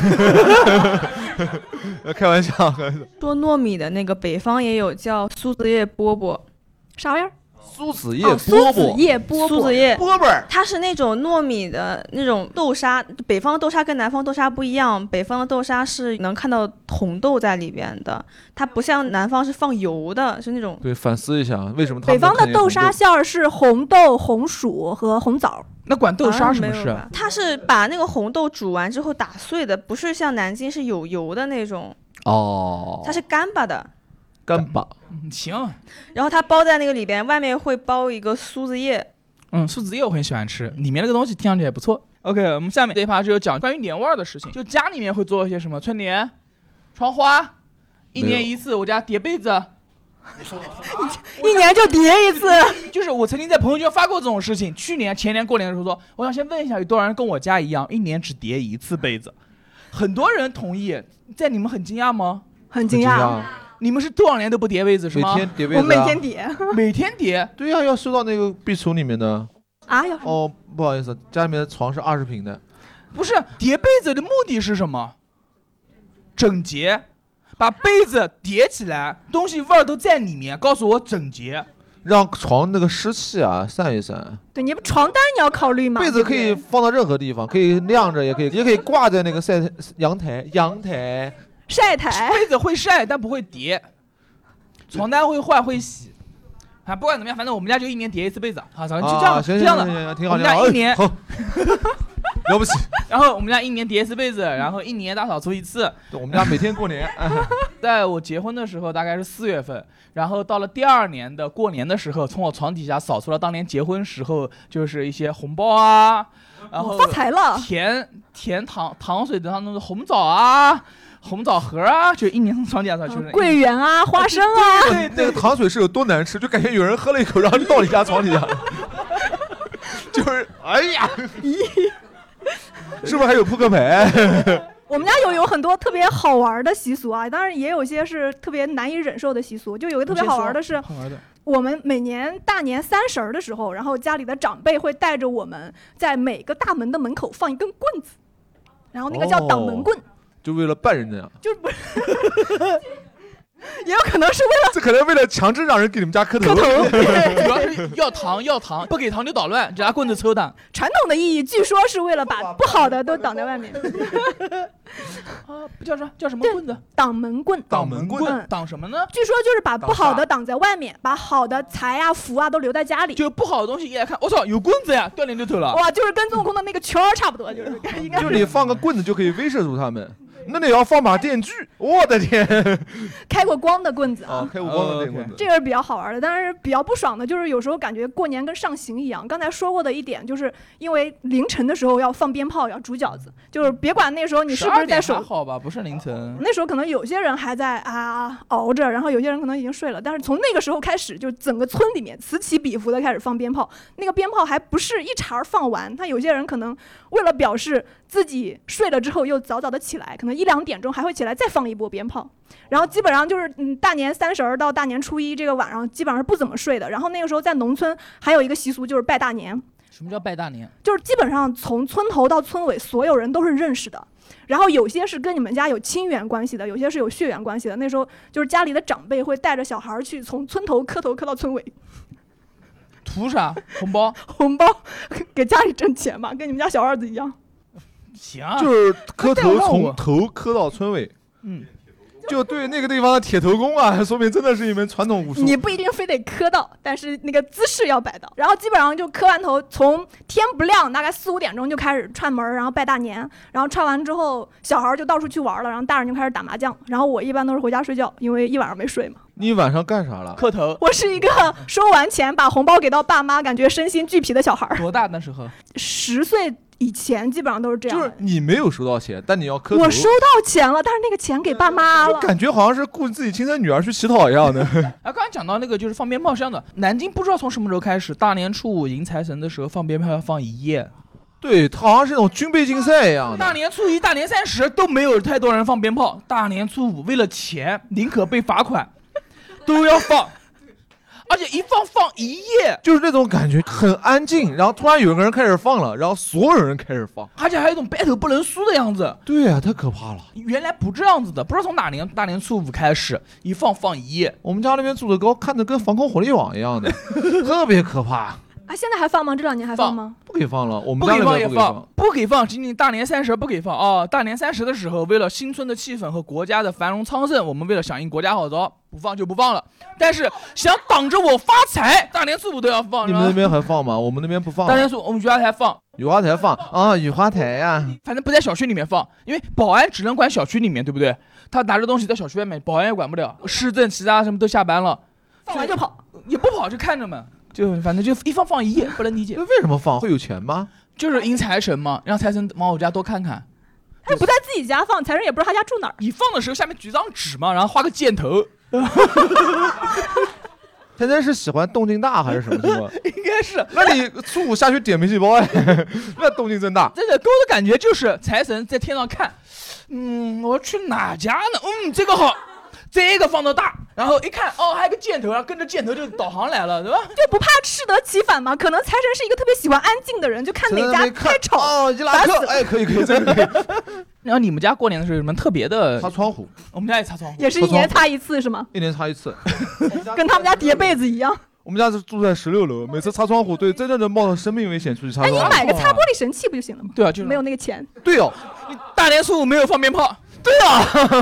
开玩笑。 说糯米的那个北方也有叫苏子叶饽饽， 啥玩意儿？ 苏子叶饽饽， 苏子叶饽饽， 它是那种糯米的那种豆沙。北方豆沙跟南方豆沙不一样，北方的豆沙是能看到红豆在里边的，它不像南方是放油的，是那种。 对，反思一下为什么北方的豆沙馅儿是红豆、红薯和红枣。 那管豆沙什么事？ 它是把那个红豆煮完之后打碎的，不是像南京是有油的那种。 哦， 它是干巴的。 干巴。 行。 然后它包在那个里边，外面会包一个苏子叶。 苏子叶我很喜欢吃，里面那个东西听上去也不错。OK， 我们下面这一趴就讲关于年味儿的事情，就家里面会做一些什么春联、窗花，一年一次，我家叠被子。 一年就叠一次。 就是我曾经在朋友圈发过这种事情，前年过年的时候说，我想先问一下有多少人跟我家一样，一年只叠一次被子。很多人同意，在你们很惊讶吗？ 很惊讶。 你们是多少年都不叠被子是吗？ 每天叠被子。 我每天叠。 每天叠？ 对呀，要收到那个壁橱里面的。 啊， 哦，不好意思，家里面的床是20平的。 不是，叠被子的目的是什么？整洁，把被子叠起来，东西味儿都在里面，告诉我整洁， 让床那个湿气啊散一散。 对，你床单你要考虑吗？ 被子可以放到任何地方，可以晾着，也可以挂在那个阳台。晒台。 被子会晒，但不会叠。床单会换会洗。 啊，不管怎么样，反正我们家就一年叠一次被子啊，就这样， 行这样的。 行，挺好。 我们家一年好，了不起。 然后我们家一年叠一次被子，然后一年大扫除一次。 我们家每天过年。 在我结婚的时候大概是4月份，然后到了第2年的过年的时候，从我床底下扫出了当年结婚时候就是一些红包啊，然后发财了， 甜糖水的那种红枣啊。红枣盒啊，就一年从床底下扫就是桂圆啊，花生啊。 对，那个糖水是有多难吃，就感觉有人喝了一口，然后就到你家床底下，就是哎呀，是不是还有扑克牌？ 我们家有很多特别好玩的习俗啊，当然也有些是特别难以忍受的习俗。就有个特别好玩的是，我们每年大年30的时候，然后家里的长辈会带着我们在每个大门的门口放一根棍子，然后那个叫挡门棍。 就为了办人这样， 就不也有可能是为了， 这可能为了强制让人给你们家磕头， 主要是要糖，不给糖就捣乱，就拿棍子抽他。 传统的意义据说是为了把不好的都挡在外面。 啊，叫什么棍子？ 挡门棍。 挡门棍， 挡什么呢？ 据说就是把不好的挡在外面，把好的财啊福啊都留在家里。 就不好的东西一来看，我操，有棍子呀，掉脸就走了。 哇，就是跟孙悟空的那个圈差不多，就是应该。 就是你放个棍子就可以威慑住他们。那你要放把电锯，我的天！ 开过光的棍子啊， 开过光的那棍子， 这个是比较好玩的。但是比较不爽的就是有时候感觉过年跟上刑一样。刚才说过的一点，就是因为凌晨的时候要放鞭炮，要煮饺子，就是别管那时候你是不是在守， 好吧，不是凌晨。 那时候可能有些人还在熬着，然后有些人可能已经睡了。但是从那个时候开始，就整个村里面此起彼伏的开始放鞭炮。那个鞭炮还不是一茬放完，他有些人可能为了表示自己睡了之后又早早的起来，可能1、2点钟还会起来再放一波鞭炮，然后基本上就是大年30到大年初1这个晚上基本上是不怎么睡的。然后那个时候在农村还有一个习俗就是拜大年。 什么叫拜大年？ 就是基本上从村头到村尾所有人都是认识的，然后有些是跟你们家有亲缘关系的，有些是有血缘关系的。那时候就是家里的长辈会带着小孩去从村头磕头磕到村尾。 图啥？红包？ 红包给家里挣钱嘛，跟你们家小儿子一样。 行， 就是磕头从头磕到村尾。就对那个地方的铁头功啊，说明真的是一门传统武术。 你不一定非得磕到，但是那个姿势要摆到。然后基本上就磕完头，从天不亮大概4、5点钟就开始串门，然后拜大年。然后串完之后，小孩就到处去玩了，然后大人就开始打麻将。然后我一般都是回家睡觉，因为一晚上没睡嘛。 你晚上干啥了？ 磕头。 我是一个收完钱把红包给到爸妈，感觉身心俱疲的小孩。 多大那时候 ？10岁以前基本上都是这样。 就是你没有收到钱，但你要磕头。 我收到钱了，但是那个钱给爸妈了。 感觉好像是雇自己亲生女儿去乞讨一样的。 刚才讲到那个就是放鞭炮这样的，南京不知道从什么时候开始，大年初5迎财神的时候放鞭炮要放1夜。 对，它好像是那种军备竞赛一样的。 大年初1、大年30都没有太多人放鞭炮，大年初5为了钱，宁可被罚款，都要放。而且一放1夜， 就是那种感觉很安静，然后突然有个人开始放了，然后所有人开始放， 而且还有一种白头不能输的样子。 对啊，太可怕了。 原来不这样子的，不知道从哪年大年初5开始，一放1夜。 我们家那边住的高，看着跟防空火力网一样的，特别可怕。 啊，现在还放吗？这2年还放吗？ 不给放了，我们家那边不给放。今年大年30不给放哦。大年30的时候，为了新春的气氛和国家的繁荣昌盛，我们为了响应国家号召，不放就不放了。但是想挡着我发财，大年初5都要放。 你们那边还放吗？我们那边不放。 大年初5我们雨花台放。 雨花台放啊，雨花台呀。 反正不在小区里面放，因为保安只能管小区里面，对不对？他拿着东西在小区外面，保安也管不了。市政其他什么都下班了， 放完就跑， 也不跑就看着嘛。就反正就一放1夜，不能理解。 为什么放？会有钱吗？ 就是迎财神嘛，让财神往我家多看看。 他不在自己家放，财神也不知道他家住哪儿。 你放的时候下面举张纸嘛，然后画个箭头。 财神是喜欢动静大还是什么情况？ 应该是。 那你初5下去点煤气包，那动静真大。 这个给我的感觉就是财神在天上看，我去哪家呢？这个好。这个放到大，然后一看，还有个箭头，然后跟着箭头就导航来了，对吧？ 就不怕适得其反吗？可能财神是一个特别喜欢安静的人，就看哪家太吵， 伊拉克，哎，可以，这个可以。 然后你们家过年的时候有什么特别的？ 擦窗户。 我们家也擦窗户， 也是1年擦1次是吗 ？1年擦1次， 跟他们家叠被子一样。 我们家是住在16楼，每次擦窗户，对，真正的冒着生命危险出去擦窗户。 你买个擦玻璃神器不就行了吗？ 对啊，就是没有那个钱。 对哦， 你大年初5没有放鞭炮。 对啊。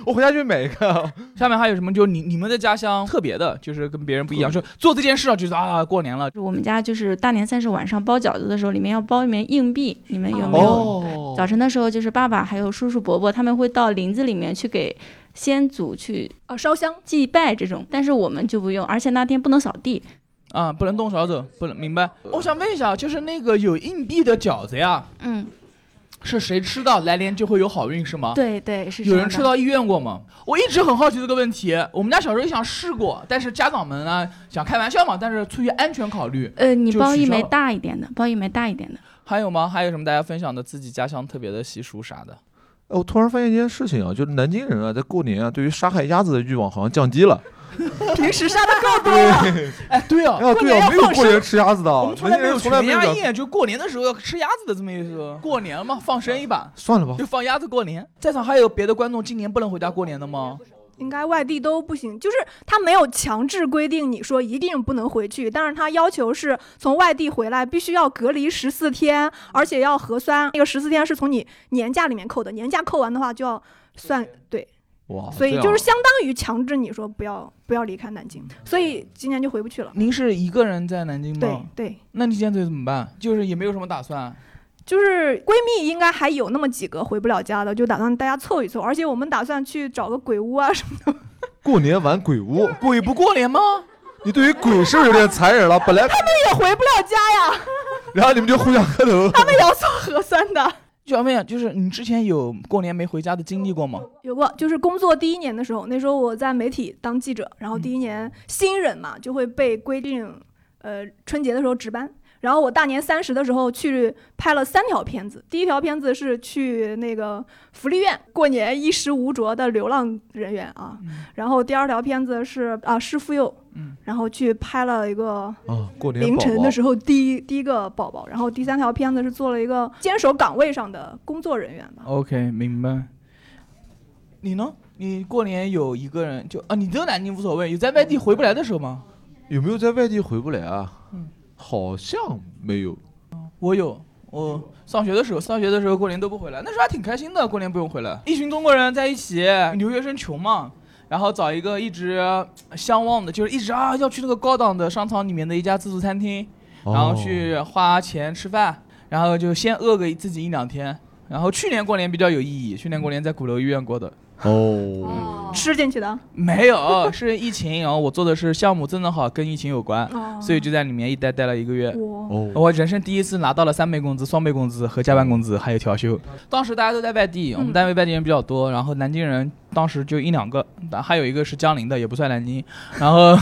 我回家去买一个。 下面还有什么？就你们的家乡特别的，就是跟别人不一样，就做这件事就是啊，过年了。 我们家就是大年30晚上包饺子的时候，里面要包一枚硬币，你们有没有？早晨的时候，就是爸爸还有叔叔伯伯他们会到林子里面去给先祖去烧香祭拜这种，但是我们就不用，而且那天不能扫地。 啊，不能动勺子，不能明白。我想问一下，就是那个有硬币的饺子呀，是谁吃到来年就会有好运是吗？ 对对，是。 有人吃到医院过吗？我一直很好奇这个问题。我们家小时候也想试过，但是家长们呢想开玩笑嘛，但是出于安全考虑， 你包一枚大一点的，包一枚大一点的。 还有吗？还有什么大家分享的自己家乡特别的习俗啥的？ 我突然发现一件事情啊，就是南京人啊，在过年啊，对于杀害鸭子的欲望好像降低了。 平时杀的够多了。 哎，对啊， 对啊，没有过年吃鸭子的， 我们从来没有全家宴， 宴，就过年的时候要吃鸭子的这么一个过年嘛，放生一把。 算了吧， 就放鸭子过年。在场还有别的观众今年不能回家过年的吗？ 应该外地都不行，就是他没有强制规定你说一定不能回去，但是他要求是从外地回来必须要隔离14天，而且要核酸，那个14天是从你年假里面扣的，年假扣完的话就要算对。 哇， 所以就是相当于强制你说不要离开南京，所以今年就回不去了。 您是一个人在南京吗？ 对。 那你现在怎么办？就是也没有什么打算。 就是闺蜜应该还有那么几个回不了家的，就打算大家凑一凑，而且我们打算去找个鬼屋啊什么的。 过年玩鬼屋， 鬼不过年吗？ 你对于鬼是有点残忍了。本来他们也回不了家呀， 然后你们就互相磕头。 他们也要做核酸的。 就要问下，就是你之前有过年没回家的经历过吗？ 有过，就是工作第1年的时候，那时候我在媒体当记者，然后第1年新人嘛，就会被规定，春节的时候值班。然后我大年30的时候去拍了3条片子，第1条片子是去那个福利院过年衣食无着的流浪人员啊，然后第2条片子是师妇幼，然后去拍了一个过年凌晨的时候第一个宝宝，然后第3条片子是做了一个坚守岗位上的工作人员吧。 OK， 明白。你呢？你过年有一个人就你在南京无所谓，有在外地回不来的时候吗？ 有没有在外地回不来啊？好像没有。 我有，我上学的时候过年都不回来，那时候还挺开心的，过年不用回来，一群中国人在一起，留学生穷嘛，然后找一个一直相望的，就是一直要去那个高档的商场里面的一家自助餐厅，然后去花钱吃饭，然后就先饿个自己1-2天。然后去年过年比较有意义，去年过年在鼓楼医院过的。 吃进去的？ 没有，是疫情，然后我做的是项目，真的好跟疫情有关，所以就在里面一待了1个月。我人生第一次拿到了3倍工资、双倍工资和加班工资，还有调休。当时大家都在外地，我们单位外地人比较多，然后南京人当时就1-2个，还有一个是江陵的，也不算南京。然后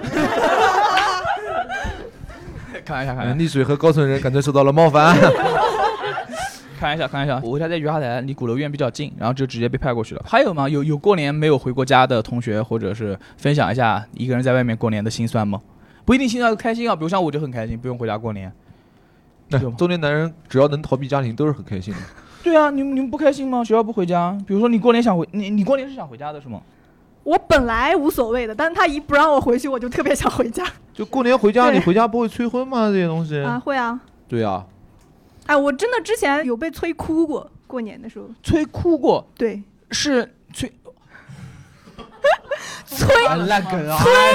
开玩笑， 丽水和高层人感觉受到了冒犯。 开玩笑，我家在余华台，离鼓楼医院比较近，然后就直接被派过去了。还有吗？有过年没有回过家的同学，或者是分享一下一个人在外面过年的辛酸吗？不一定辛酸，开心啊。比如像我就很开心，不用回家过年。 中年男人只要能逃避家庭，都是很开心的。 对啊，你们不开心吗？只要不回家，比如说你过年想回，你过年是想回家的是吗？ 我本来无所谓的，但是他一不让我回去，我就特别想回家。 就过年回家，你回家不会催婚吗？这些东西会啊。 对啊。 哎，我真的之前有被催哭过，过年的时候。 催哭过？ 对， 是催烂梗啊！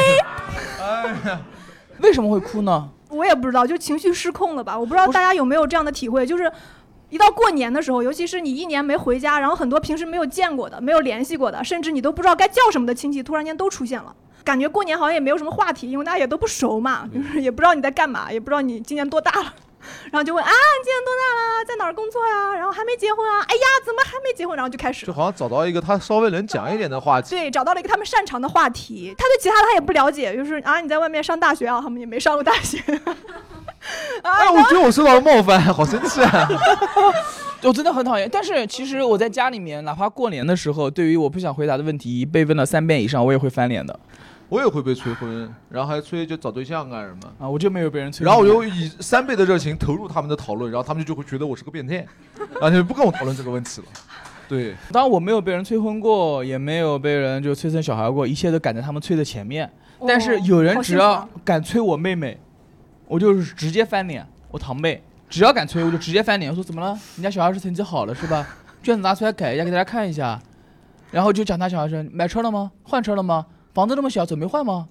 为什么会哭呢？ 我也不知道，就情绪失控了吧？我不知道大家有没有这样的体会，就是一到过年的时候，尤其是你1年没回家，然后很多平时没有见过的、没有联系过的，甚至你都不知道该叫什么的亲戚，突然间都出现了。感觉过年好像也没有什么话题，因为大家也都不熟嘛，就是也不知道你在干嘛，也不知道你今年多大了。然后就问你今年多大了，在哪儿工作呀？然后还没结婚啊？哎呀，怎么还没结婚？然后就开始， 就好像找到一个他稍微能讲一点的话题。 对，找到了一个他们擅长的话题。他对其他的他也不了解，就是你在外面上大学啊，他们也没上过大学。 我觉得我受到了冒犯，好生气啊！ 我真的很讨厌。但是其实我在家里面，哪怕过年的时候，对于我不想回答的问题被问了3遍以上，我也会翻脸的。 我也会被催婚，然后还催就找对象干什么我就没有被人催婚， 然后我就以3倍的热情投入他们的讨论，然后他们就会觉得我是个变态，然后就不跟我讨论这个问题了。对， 当然我没有被人催婚过，也没有被人就催生小孩过，一切都赶在他们催的前面。但是有人只要敢催我妹妹，我就是直接翻脸。我堂妹只要敢催，我就直接翻脸。我说怎么了？你家小孩是成绩好了是吧？卷子拿出来改一下，给大家看一下。 然后就讲他小孩说买车了吗？换车了吗？房子那么小，准备换吗？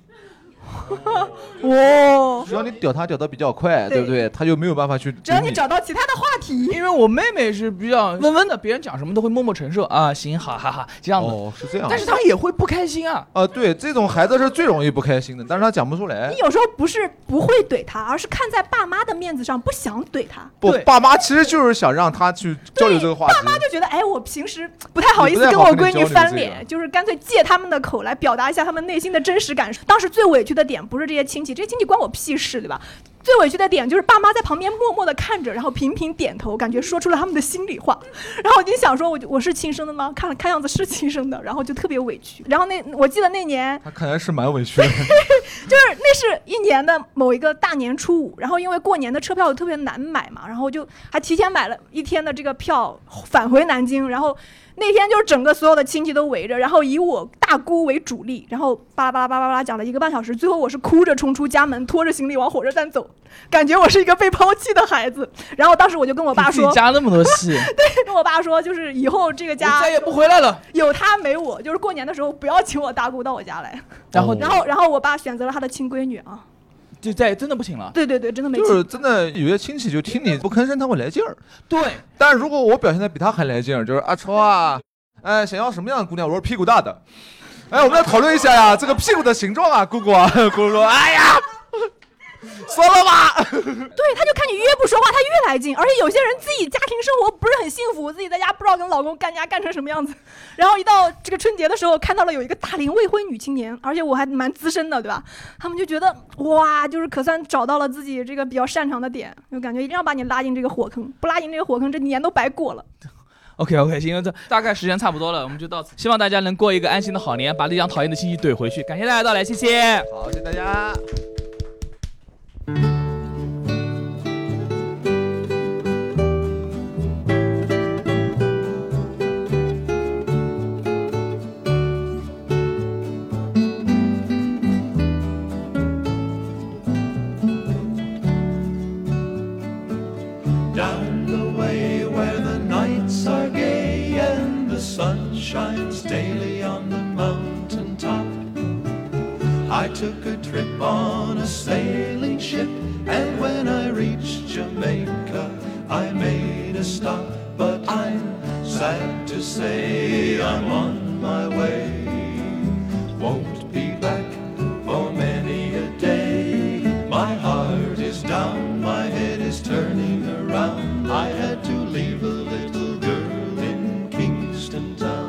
哇！ 只要你屌他屌得比较快，对不对？他就没有办法去。 只要你找到其他的话题， 因为我妹妹是比较温温的，别人讲什么都会默默承受啊，行，好，哈哈，这样子。 哦，是这样。 但是她也会不开心啊。 对，这种孩子是最容易不开心的，但是他讲不出来。 你有时候不是不会怼他，而是看在爸妈的面子上不想怼他。 不，爸妈其实就是想让他去交流这个话题。 爸妈就觉得，哎，我平时不太好意思跟我闺女翻脸，就是干脆借他们的口来表达一下他们内心的真实感受。当时最委屈的点不是这些亲戚，这些亲戚关我屁事，对吧？最委屈的点就是爸妈在旁边默默的看着，然后频频点头，感觉说出了他们的心里话。然后我就想说，我是亲生的吗？看样子是亲生的，然后就特别委屈。然后我记得那年， 他看来是蛮委屈的， 就是那是一年的某一个大年初五，然后因为过年的车票特别难买嘛，然后就还提前买了一天的这个票返回南京，然后。那天就是整个所有的亲戚都围着，然后以我大姑为主力，然后巴拉巴拉巴拉巴拉讲了1个半小时，最后我是哭着冲出家门，拖着行李往火车站走，感觉我是一个被抛弃的孩子。然后当时我就跟我爸说， 自己加那么多戏， 对，跟我爸说，就是以后这个家再也不回来了， 有他没我，就是过年的时候不要请我大姑到我家来。然后我爸选择了他的亲闺女啊。 就再也真的不行了。 对对对，真的没就请。 是真的有些亲戚就听你不吭声，他会来劲儿。 对， 但是如果我表现的比他还来劲儿，就是阿超啊，哎，想要什么样的姑娘？我说屁股大的。哎，我们来讨论一下呀，这个屁股的形状啊，姑姑啊，姑姑说，哎呀。算了吧。 对，他就看你越不说话，他越来劲。而且有些人自己家庭生活不是很幸福，自己在家不知道跟老公干家干成什么样子。然后一到这个春节的时候，看到了有一个大龄未婚女青年，而且我还蛮资深的，对吧？他们就觉得哇，就是可算找到了自己这个比较擅长的点，就感觉一定要把你拉进这个火坑，不拉进这个火坑，这年都白过了。 OK， 行，这大概时间差不多了，我们就到此。希望大家能过一个安心的好年，把这样讨厌的亲戚怼回去。感谢大家到来，谢谢。 好，谢谢大家。 Shines daily on the mountain top. I took a trip on a sailing ship, and when I reached Jamaica, I made a stop. But I'm sad to say I'm on my way. Won't be back for many a day. My heart is down, my head is turning around. I had to leave a little girl in Kingston town.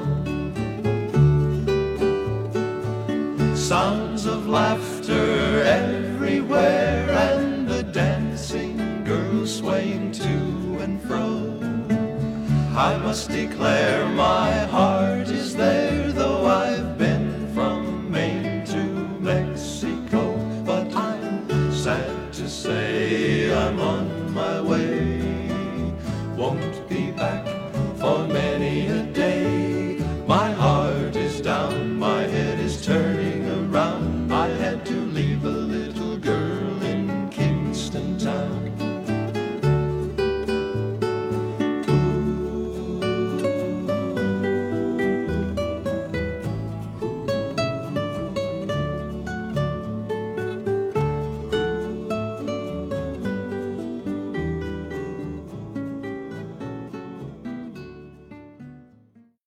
Sounds of laughter everywhere, and the dancing girls swaying to and fro. I must declare my heart is there.